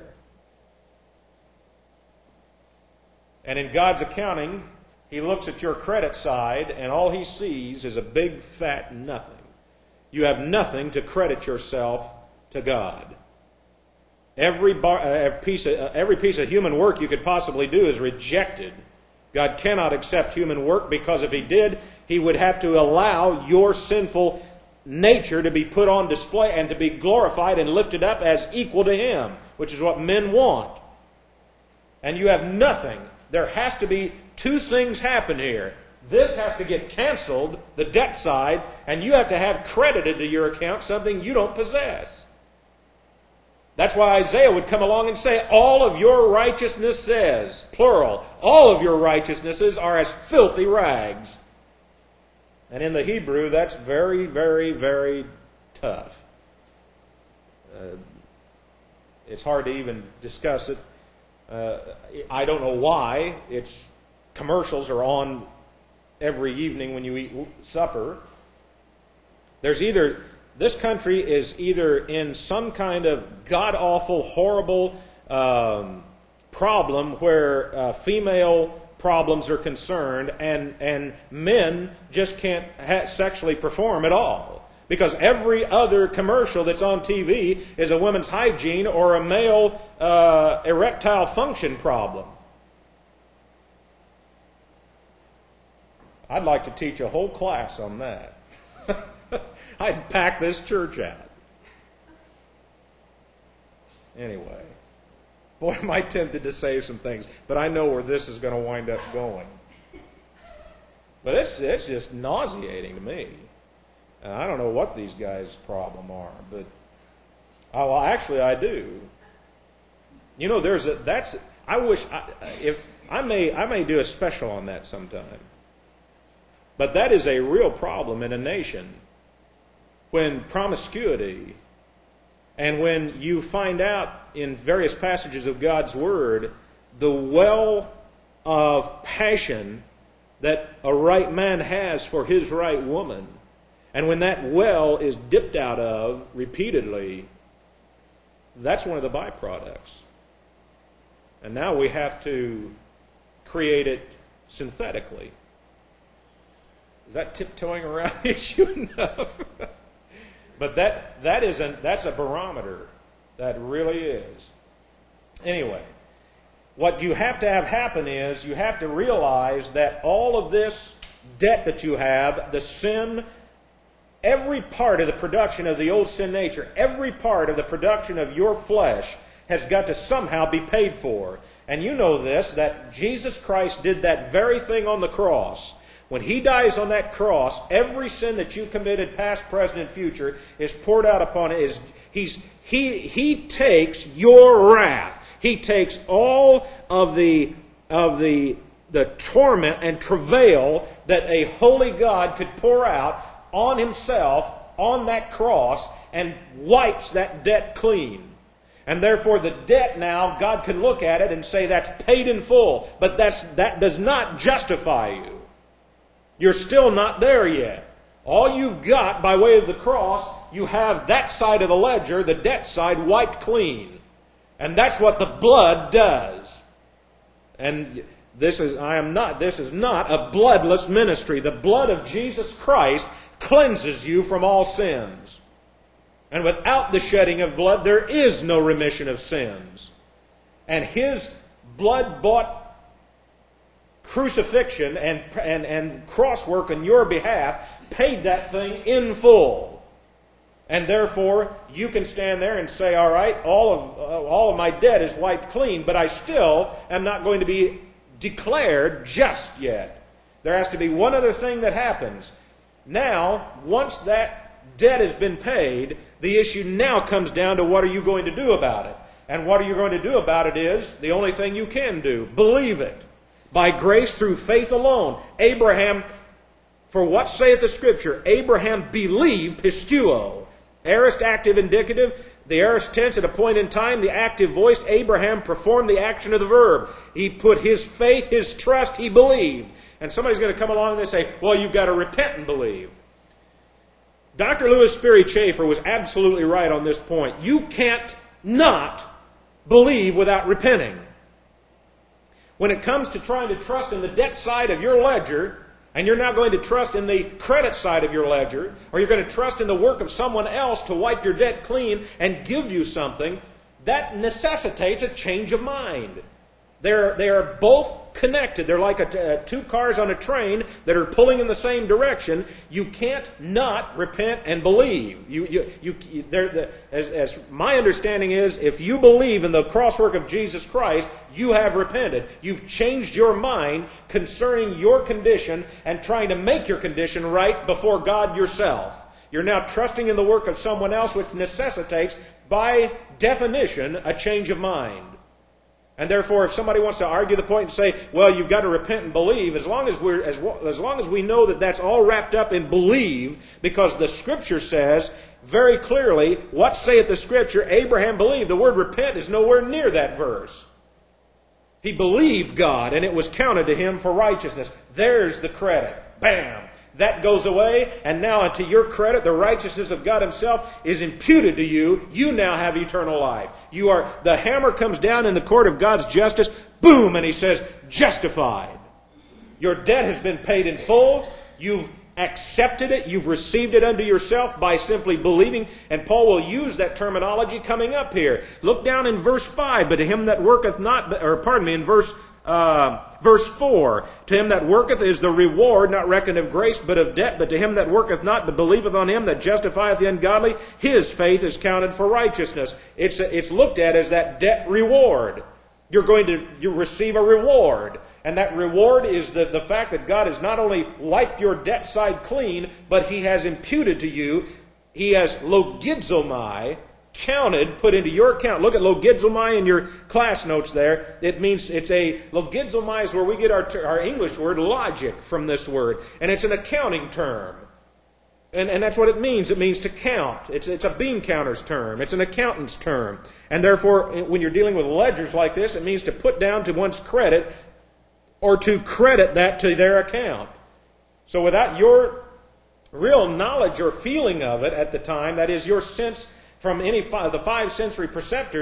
And in God's accounting, He looks at your credit side, and all He sees is a big fat nothing. You have nothing to credit yourself to God. Every, bar, uh, every, piece of, uh, every piece of human work you could possibly do is rejected. God cannot accept human work because if He did, He would have to allow your sinful nature to be put on display and to be glorified and lifted up as equal to Him, which is what men want. And you have nothing. There has to be two things happen here. This has to get canceled, the debt side, and you have to have credited to your account something you don't possess. That's why Isaiah would come along and say, all of your righteousness says, plural, all of your righteousnesses are as filthy rags. And in the Hebrew, that's very, very, very tough. Uh, it's hard to even discuss it. Uh, I don't know why. It's commercials are on every evening when you eat supper. There's either... This country is either in some kind of god-awful, horrible um, problem where uh, female problems are concerned and, and men just can't ha- sexually perform at all. Because every other commercial that's on T V is a women's hygiene or a male uh, erectile function problem. I'd like to teach a whole class on that. I'd pack this church out. Anyway, boy, am I tempted to say some things, but I know where this is going to wind up going. But it's it's just nauseating to me. Uh, I don't know what these guys' problem are, but oh, well, actually, I do. You know, there's a that's. I wish I, if I may I may do a special on that sometime. But that is a real problem in a nation. When promiscuity, and when you find out in various passages of God's Word the well of passion that a right man has for his right woman, and when that well is dipped out of repeatedly, that's one of the byproducts. And now we have to create it synthetically. Is that tiptoeing around the issue enough? But that that isn't that's a barometer. That really is. Anyway, what you have to have happen is you have to realize that all of this debt that you have, the sin, every part of the production of the old sin nature, every part of the production of your flesh has got to somehow be paid for. And you know this, that Jesus Christ did that very thing on the cross. When He dies on that cross, every sin that you committed, past, present, and future, is poured out upon it. Is, he's, he, he takes your wrath. He takes all of the, of the, the torment and travail that a holy God could pour out on Himself on that cross and wipes that debt clean. And therefore the debt now, God can look at it and say that's paid in full. But that's, that does not justify you. You're still not there yet. All you've got by way of the cross, you have that side of the ledger, the debt side, wiped clean. And that's what the blood does. And this is I am not this is not a bloodless ministry. The blood of Jesus Christ cleanses you from all sins. And without the shedding of blood, there is no remission of sins. And His blood-bought crucifixion and, and, and crosswork on your behalf paid that thing in full. And therefore, you can stand there and say, all right, all of, uh, all of my debt is wiped clean, but I still am not going to be declared just yet. There has to be one other thing that happens. Now, once that debt has been paid, the issue now comes down to what are you going to do about it? And what are you going to do about it is the only thing you can do. Believe it. By grace through faith alone. Abraham, for what saith the Scripture? Abraham believed pistuo. Aorist active indicative. The aorist tense at a point in time, the active voiced. Abraham performed the action of the verb. He put his faith, his trust, he believed. And somebody's going to come along and say, well, you've got to repent and believe. Doctor Lewis Sperry Chafer was absolutely right on this point. You can't not believe without repenting. When it comes to trying to trust in the debt side of your ledger, and you're now going to trust in the credit side of your ledger, or you're going to trust in the work of someone else to wipe your debt clean and give you something, that necessitates a change of mind. They're, they are both connected. They're like a, uh, two cars on a train that are pulling in the same direction. You can't not repent and believe. You, you, you, they're the, as, as my understanding is, if you believe in the crosswork of Jesus Christ, you have repented. You've changed your mind concerning your condition and trying to make your condition right before God yourself. You're now trusting in the work of someone else, which necessitates, by definition, a change of mind. And therefore, if somebody wants to argue the point and say, well, you've got to repent and believe, as long as we're as, as long as we know that that's all wrapped up in believe, because the Scripture says very clearly, what saith the Scripture? Abraham believed. The word repent is nowhere near that verse. He believed God, and it was counted to him for righteousness. There's the credit. Bam! That goes away, and now to your credit, the righteousness of God Himself is imputed to you. You now have eternal life. You are, the hammer comes down in the court of God's justice, boom, and He says, justified. Your debt has been paid in full. You've accepted it. You've received it unto yourself by simply believing. And Paul will use that terminology coming up here. Look down in verse five. But to him that worketh not, or pardon me, in verse uh, verse four. To him that worketh is the reward not reckoned of grace, but of debt. But to him that worketh not, but believeth on Him that justifieth the ungodly, his faith is counted for righteousness. It's it's looked at as that debt reward. You're going to you receive a reward. And that reward is the, the fact that God has not only wiped your debt side clean, but He has imputed to you, He has logizomai, counted, put into your account. Look at logizomai in your class notes there. It means, it's a, logizomai is where we get our, our English word logic from this word. And it's an accounting term. And, and that's what it means. It means to count. It's, it's a bean counter's term. It's an accountant's term. And therefore, when you're dealing with ledgers like this, it means to put down to one's credit or to credit that to their account. So without your real knowledge or feeling of it at the time, that is your sense from any five, the five sensory perceptors,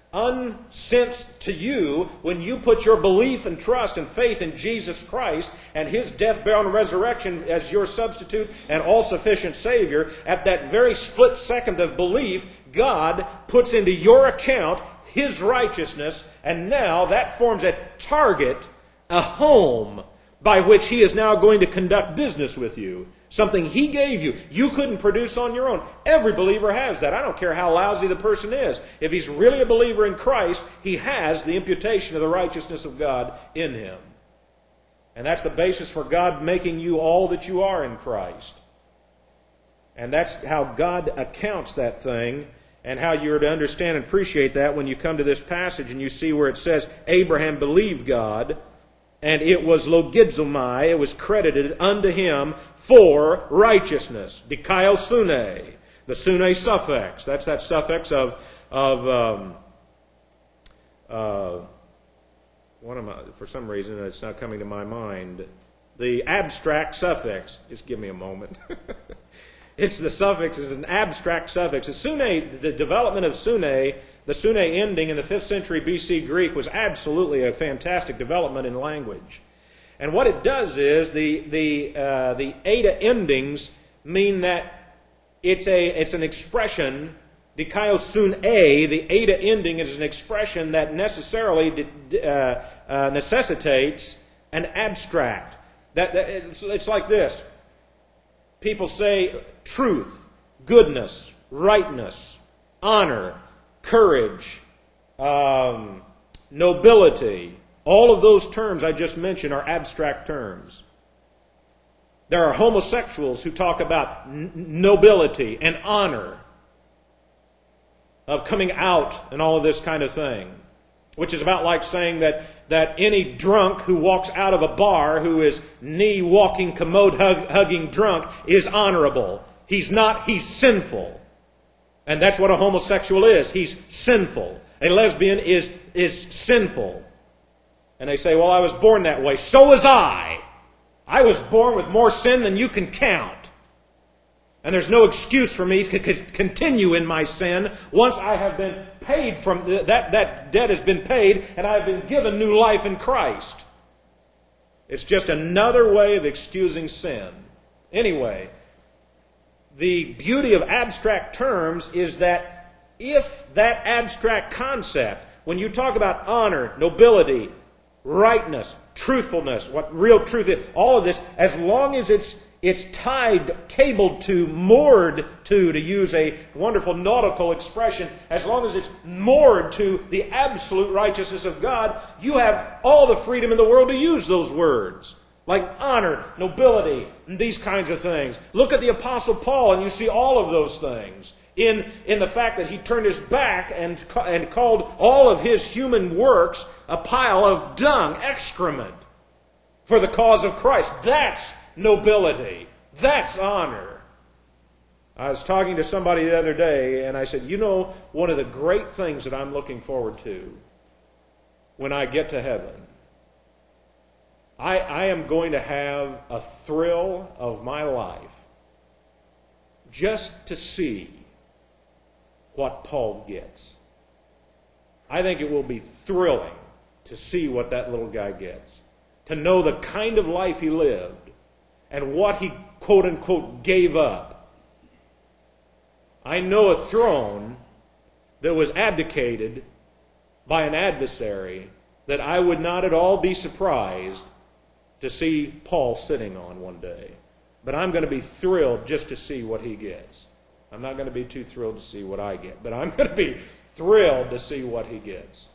unsensed to you when you put your belief and trust and faith in Jesus Christ and His death, burial, and resurrection as your substitute and all-sufficient Savior. At that very split second of belief, God puts into your account His righteousness, and now that forms a target, a home, by which He is now going to conduct business with you. Something He gave you. You couldn't produce on your own. Every believer has that. I don't care how lousy the person is. If he's really a believer in Christ, he has the imputation of the righteousness of God in him. And that's the basis for God making you all that you are in Christ. And that's how God accounts that thing, and how you're to understand and appreciate that when you come to this passage and you see where it says, Abraham believed God, and it was logizomai, it was credited unto him for righteousness. Dikaiosune, the sune suffix. That's that suffix of, of um, uh, what am I, for some reason it's not coming to my mind. The abstract suffix. Just give me a moment. It's the suffix, is an abstract suffix. The sune, the development of sune, the sune ending in the fifth century B C Greek was absolutely a fantastic development in language. And what it does is the the uh, the eta endings mean that it's a it's an expression. Dikaiosune, the eta ending is an expression that necessarily uh, uh, necessitates an abstract. That, that it's, it's like this. People say truth, goodness, rightness, honor, courage, um, nobility. All of those terms I just mentioned are abstract terms. There are homosexuals who talk about n- nobility and honor, of coming out and all of this kind of thing, which is about like saying that, that any drunk who walks out of a bar, who is knee-walking, commode-hugging drunk, is honorable. He's not, he's sinful. And that's what a homosexual is. He's sinful. A lesbian is, is sinful. And they say, well, I was born that way. So was I. I was born with more sin than you can count. And there's no excuse for me to continue in my sin once I have been paid from, that, that debt has been paid and I have been given new life in Christ. It's just another way of excusing sin. Anyway, the beauty of abstract terms is that if that abstract concept, when you talk about honor, nobility, rightness, truthfulness, what real truth is, all of this, as long as it's it's tied, cabled to, moored to, to use a wonderful nautical expression, as long as it's moored to the absolute righteousness of God, you have all the freedom in the world to use those words. Like honor, nobility, and these kinds of things. Look at the Apostle Paul and you see all of those things. In, in the fact that he turned his back and, and called all of his human works a pile of dung, excrement, for the cause of Christ. That's nobility. That's honor. I was talking to somebody the other day and I said, you know, one of the great things that I'm looking forward to when I get to heaven, I, I am going to have a thrill of my life just to see what Paul gets. I think it will be thrilling to see what that little guy gets. To know the kind of life he lived and what he, quote-unquote, gave up. I know a throne that was abdicated by an adversary that I would not at all be surprised to see Paul sitting on one day. But I'm going to be thrilled just to see what he gets. I'm not going to be too thrilled to see what I get, but I'm going to be thrilled to see what he gets.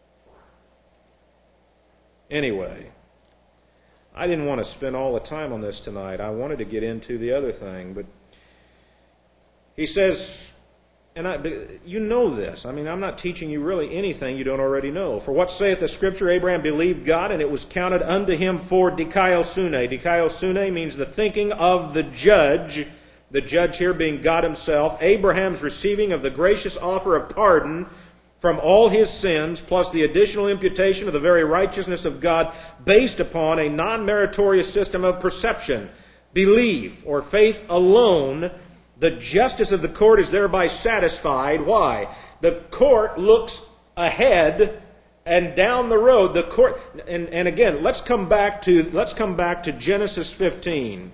Anyway, I didn't want to spend all the time on this tonight. I wanted to get into the other thing, but he says, and I, you know this. I mean, I'm not teaching you really anything you don't already know. For what saith the Scripture? Abraham believed God, and it was counted unto him for dikaiosune. Dikaiosune means the thinking of the judge, the judge here being God himself. Abraham's receiving of the gracious offer of pardon from all his sins, plus the additional imputation of the very righteousness of God based upon a non-meritorious system of perception. Belief, or faith alone, the justice of the court is thereby satisfied. Why? The court looks ahead and down the road. The court, and, and again, let's come back to let's come back to Genesis fifteen.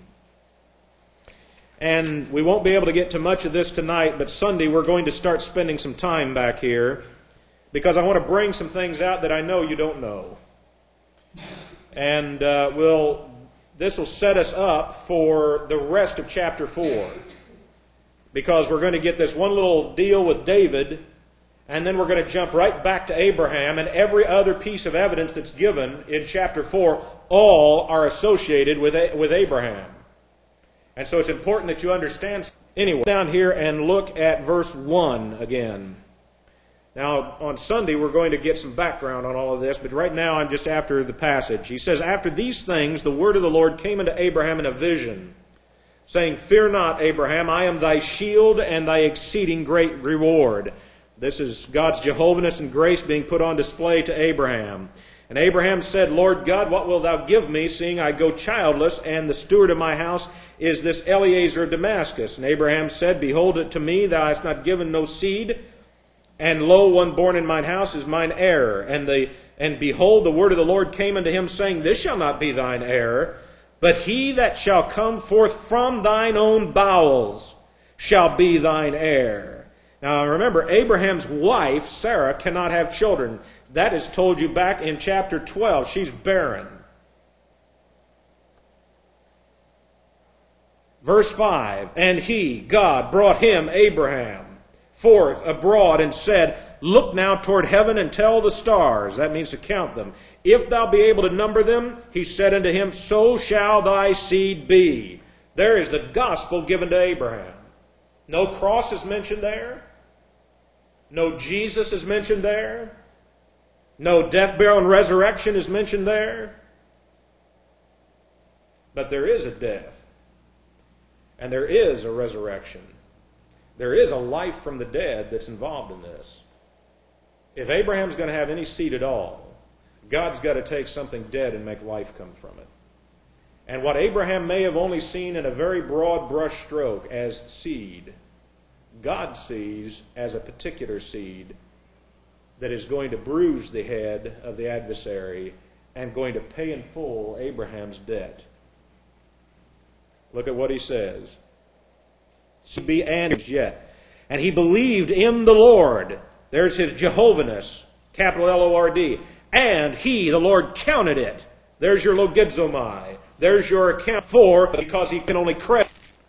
And we won't be able to get to much of this tonight, but Sunday we're going to start spending some time back here because I want to bring some things out that I know you don't know. And uh, we'll, this will set us up for the rest of chapter four. Because we're going to get this one little deal with David, and then we're going to jump right back to Abraham, and every other piece of evidence that's given in chapter four, all are associated with, with Abraham. And so it's important that you understand. Anyway, down here and look at verse one again. Now, on Sunday, we're going to get some background on all of this, but right now I'm just after the passage. He says, "After these things, the word of the Lord came unto Abraham in a vision, saying, Fear not, Abraham, I am thy shield and thy exceeding great reward." This is God's Jehovahness and grace being put on display to Abraham. "And Abraham said, Lord God, what wilt thou give me, seeing I go childless, and the steward of my house is this Eliezer of Damascus? And Abraham said, Behold it to me, thou hast not given no seed, and lo, one born in mine house is mine heir. And the and behold, the word of the Lord came unto him, saying, This shall not be thine heir, but he that shall come forth from thine own bowels shall be thine heir." Now remember, Abraham's wife, Sarah, cannot have children. That is told you back in chapter twelve. She's barren. Verse five, "And he, God, brought him, Abraham, forth abroad and said, Look now toward heaven and tell the stars," that means to count them, "if thou be able to number them. He said unto him, So shall thy seed be." There is the gospel given to Abraham. No cross is mentioned there. No Jesus is mentioned there. No death, burial, and resurrection is mentioned there. But there is a death. And there is a resurrection. There is a life from the dead that's involved in this. If Abraham's going to have any seed at all, God's got to take something dead and make life come from it. And what Abraham may have only seen in a very broad brush stroke as seed, God sees as a particular seed that is going to bruise the head of the adversary and going to pay in full Abraham's debt. Look at what he says. "Be and yet. And he believed in the Lord." There's his Jehovahness, capital L O R D. "And he, the Lord, counted it." There's your logizomai. There's your account for, because he can only credit.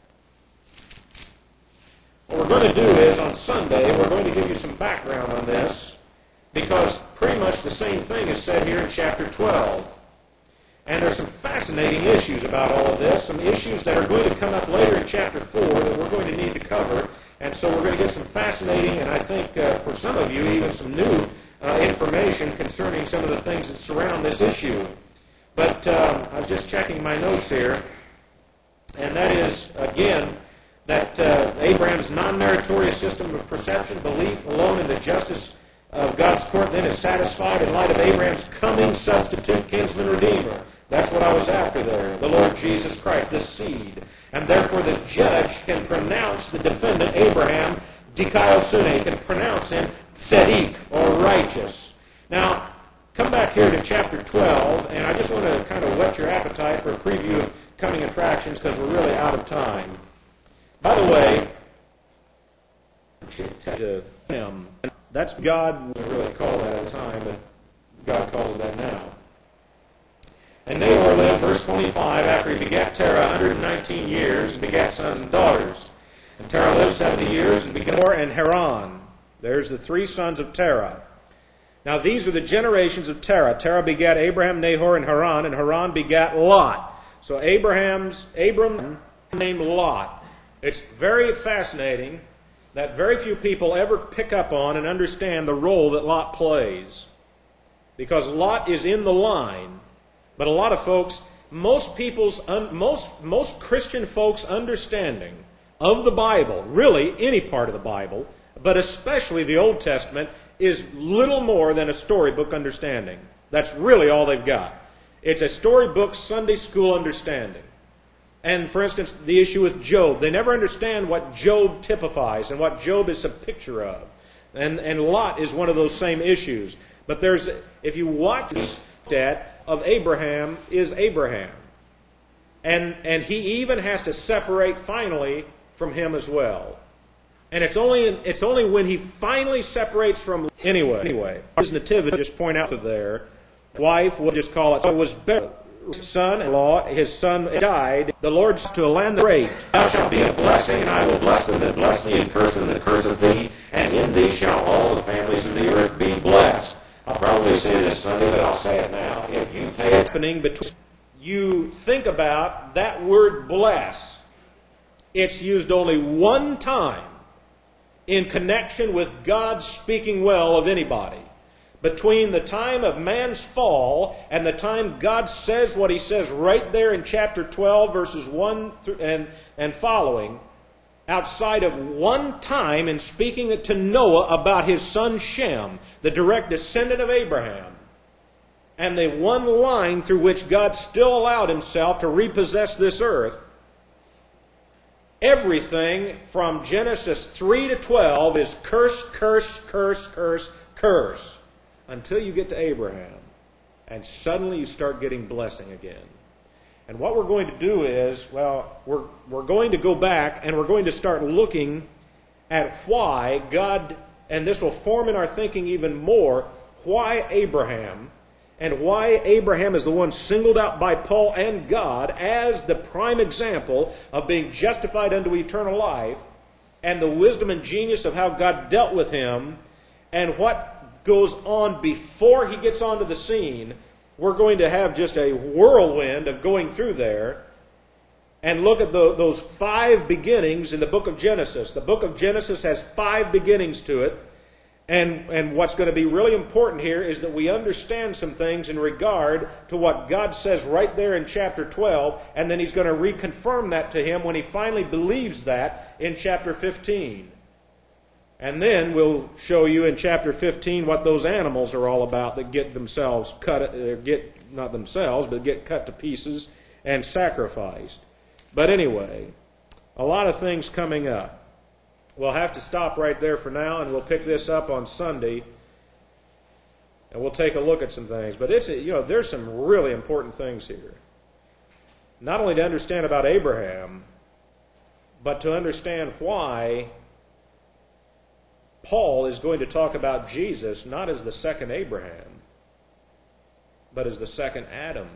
What we're going to do is, on Sunday, we're going to give you some background on this, because pretty much the same thing is said here in chapter twelve. And there's some fascinating issues about all of this, some issues that are going to come up later in chapter four that we're going to need to cover. And so we're going to get some fascinating, and I think uh, for some of you, even some new uh, information concerning some of the things that surround this issue. But uh, I was just checking my notes here, and that is, again, that uh, Abraham's non-meritorious system of perception, belief alone in the justice of God's court then is satisfied in light of Abraham's coming substitute kinsman redeemer. That's what I was after there, the Lord Jesus Christ, the seed. And therefore the judge can pronounce the defendant, Abraham, dikaiosune, can pronounce him tzedek, or righteous. Now, come back here to chapter twelve, and I just want to kind of whet your appetite for a preview of coming attractions, because we're really out of time. By the way, to him, that's God, we really call that at the time, but God calls it that now. "And Nahor lived," verse twenty-five, "after he begat Terah one hundred nineteen years, and begat sons and daughters. And Terah lived seventy years, and begat Nahor and Haran." There's the three sons of Terah. Now these are the generations of Terah. Terah begat Abraham, Nahor, and Haran, and Haran begat Lot. So Abraham's, Abram named Lot. It's very fascinating that very few people ever pick up on and understand the role that Lot plays. Because Lot is in the line. But a lot of folks, most people's, un, most, most Christian folks' understanding of the Bible, really any part of the Bible, but especially the Old Testament, is little more than a storybook understanding. That's really all they've got. It's a storybook Sunday school understanding. And, for instance, the issue with Job. They never understand what Job typifies and what Job is a picture of. And, and Lot is one of those same issues. But there's, if you watch this, that of Abraham is Abraham. And, and he even has to separate finally from him as well. And it's only it's only when he finally separates from anyway. Anyway, his nativity, just point out there, wife, we'll just call it, was buried. Son-in-law, his son died. The Lord said to a land great, Thou shalt be a blessing, and I will bless them that bless thee, and curse them that curseth thee, and in thee shall all the families of the earth be blessed. I'll probably say this Sunday, but I'll say it now. If you pay it, happening between you think about that word bless. It's used only one time in connection with God speaking well of anybody. Between the time of man's fall and the time God says what He says right there in chapter twelve, verses one and, and following, outside of one time in speaking it to Noah about his son Shem, the direct descendant of Abraham, and the one line through which God still allowed Himself to repossess this earth, everything from Genesis three to twelve is curse, curse, curse, curse, curse, until you get to Abraham. And suddenly you start getting blessing again. And what we're going to do is, well, we're, we're going to go back and we're going to start looking at why God, and this will form in our thinking even more, why Abraham, and why Abraham is the one singled out by Paul and God as the prime example of being justified unto eternal life, and the wisdom and genius of how God dealt with him, and what goes on before he gets onto the scene. We're going to have just a whirlwind of going through there and look at the, those five beginnings in the book of Genesis. The book of Genesis has five beginnings to it. And, and what's going to be really important here is that we understand some things in regard to what God says right there in chapter twelve, and then He's going to reconfirm that to him when he finally believes that in chapter fifteen. And then we'll show you in chapter fifteen what those animals are all about that get themselves cut, get not themselves, but get cut to pieces and sacrificed. But anyway, a lot of things coming up. We'll have to stop right there for now, and we'll pick this up on Sunday, and we'll take a look at some things. But it's, you know, there's some really important things here. Not only to understand about Abraham, but to understand why Paul is going to talk about Jesus not as the second Abraham, but as the second Adam.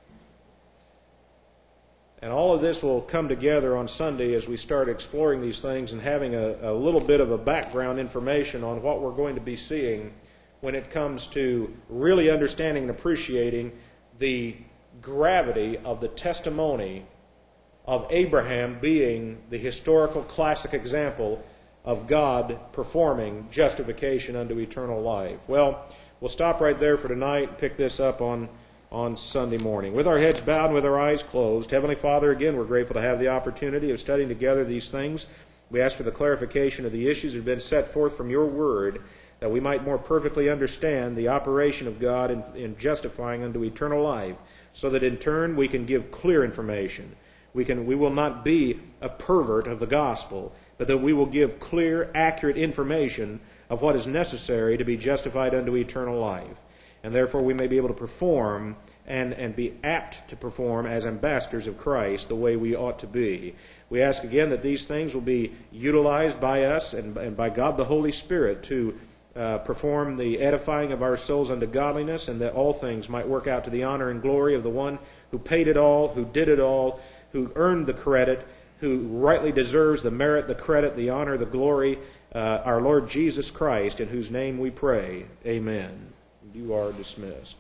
And all of this will come together on Sunday as we start exploring these things and having a, a little bit of a background information on what we're going to be seeing when it comes to really understanding and appreciating the gravity of the testimony of Abraham being the historical classic example of God performing justification unto eternal life. Well, we'll stop right there for tonight and pick this up on on Sunday morning. With our heads bowed and with our eyes closed, Heavenly Father, again, we're grateful to have the opportunity of studying together these things. We ask for the clarification of the issues that have been set forth from your word, that we might more perfectly understand the operation of God in, in justifying unto eternal life, so that in turn we can give clear information. We can, we will not be a pervert of the gospel, but that we will give clear, accurate information of what is necessary to be justified unto eternal life. And therefore we may be able to perform and, and be apt to perform as ambassadors of Christ the way we ought to be. We ask again that these things will be utilized by us and, and by God the Holy Spirit to uh, perform the edifying of our souls unto godliness, and that all things might work out to the honor and glory of the one who paid it all, who did it all, who earned the credit, who rightly deserves the merit, the credit, the honor, the glory, uh, our Lord Jesus Christ, in whose name we pray. Amen. You are dismissed.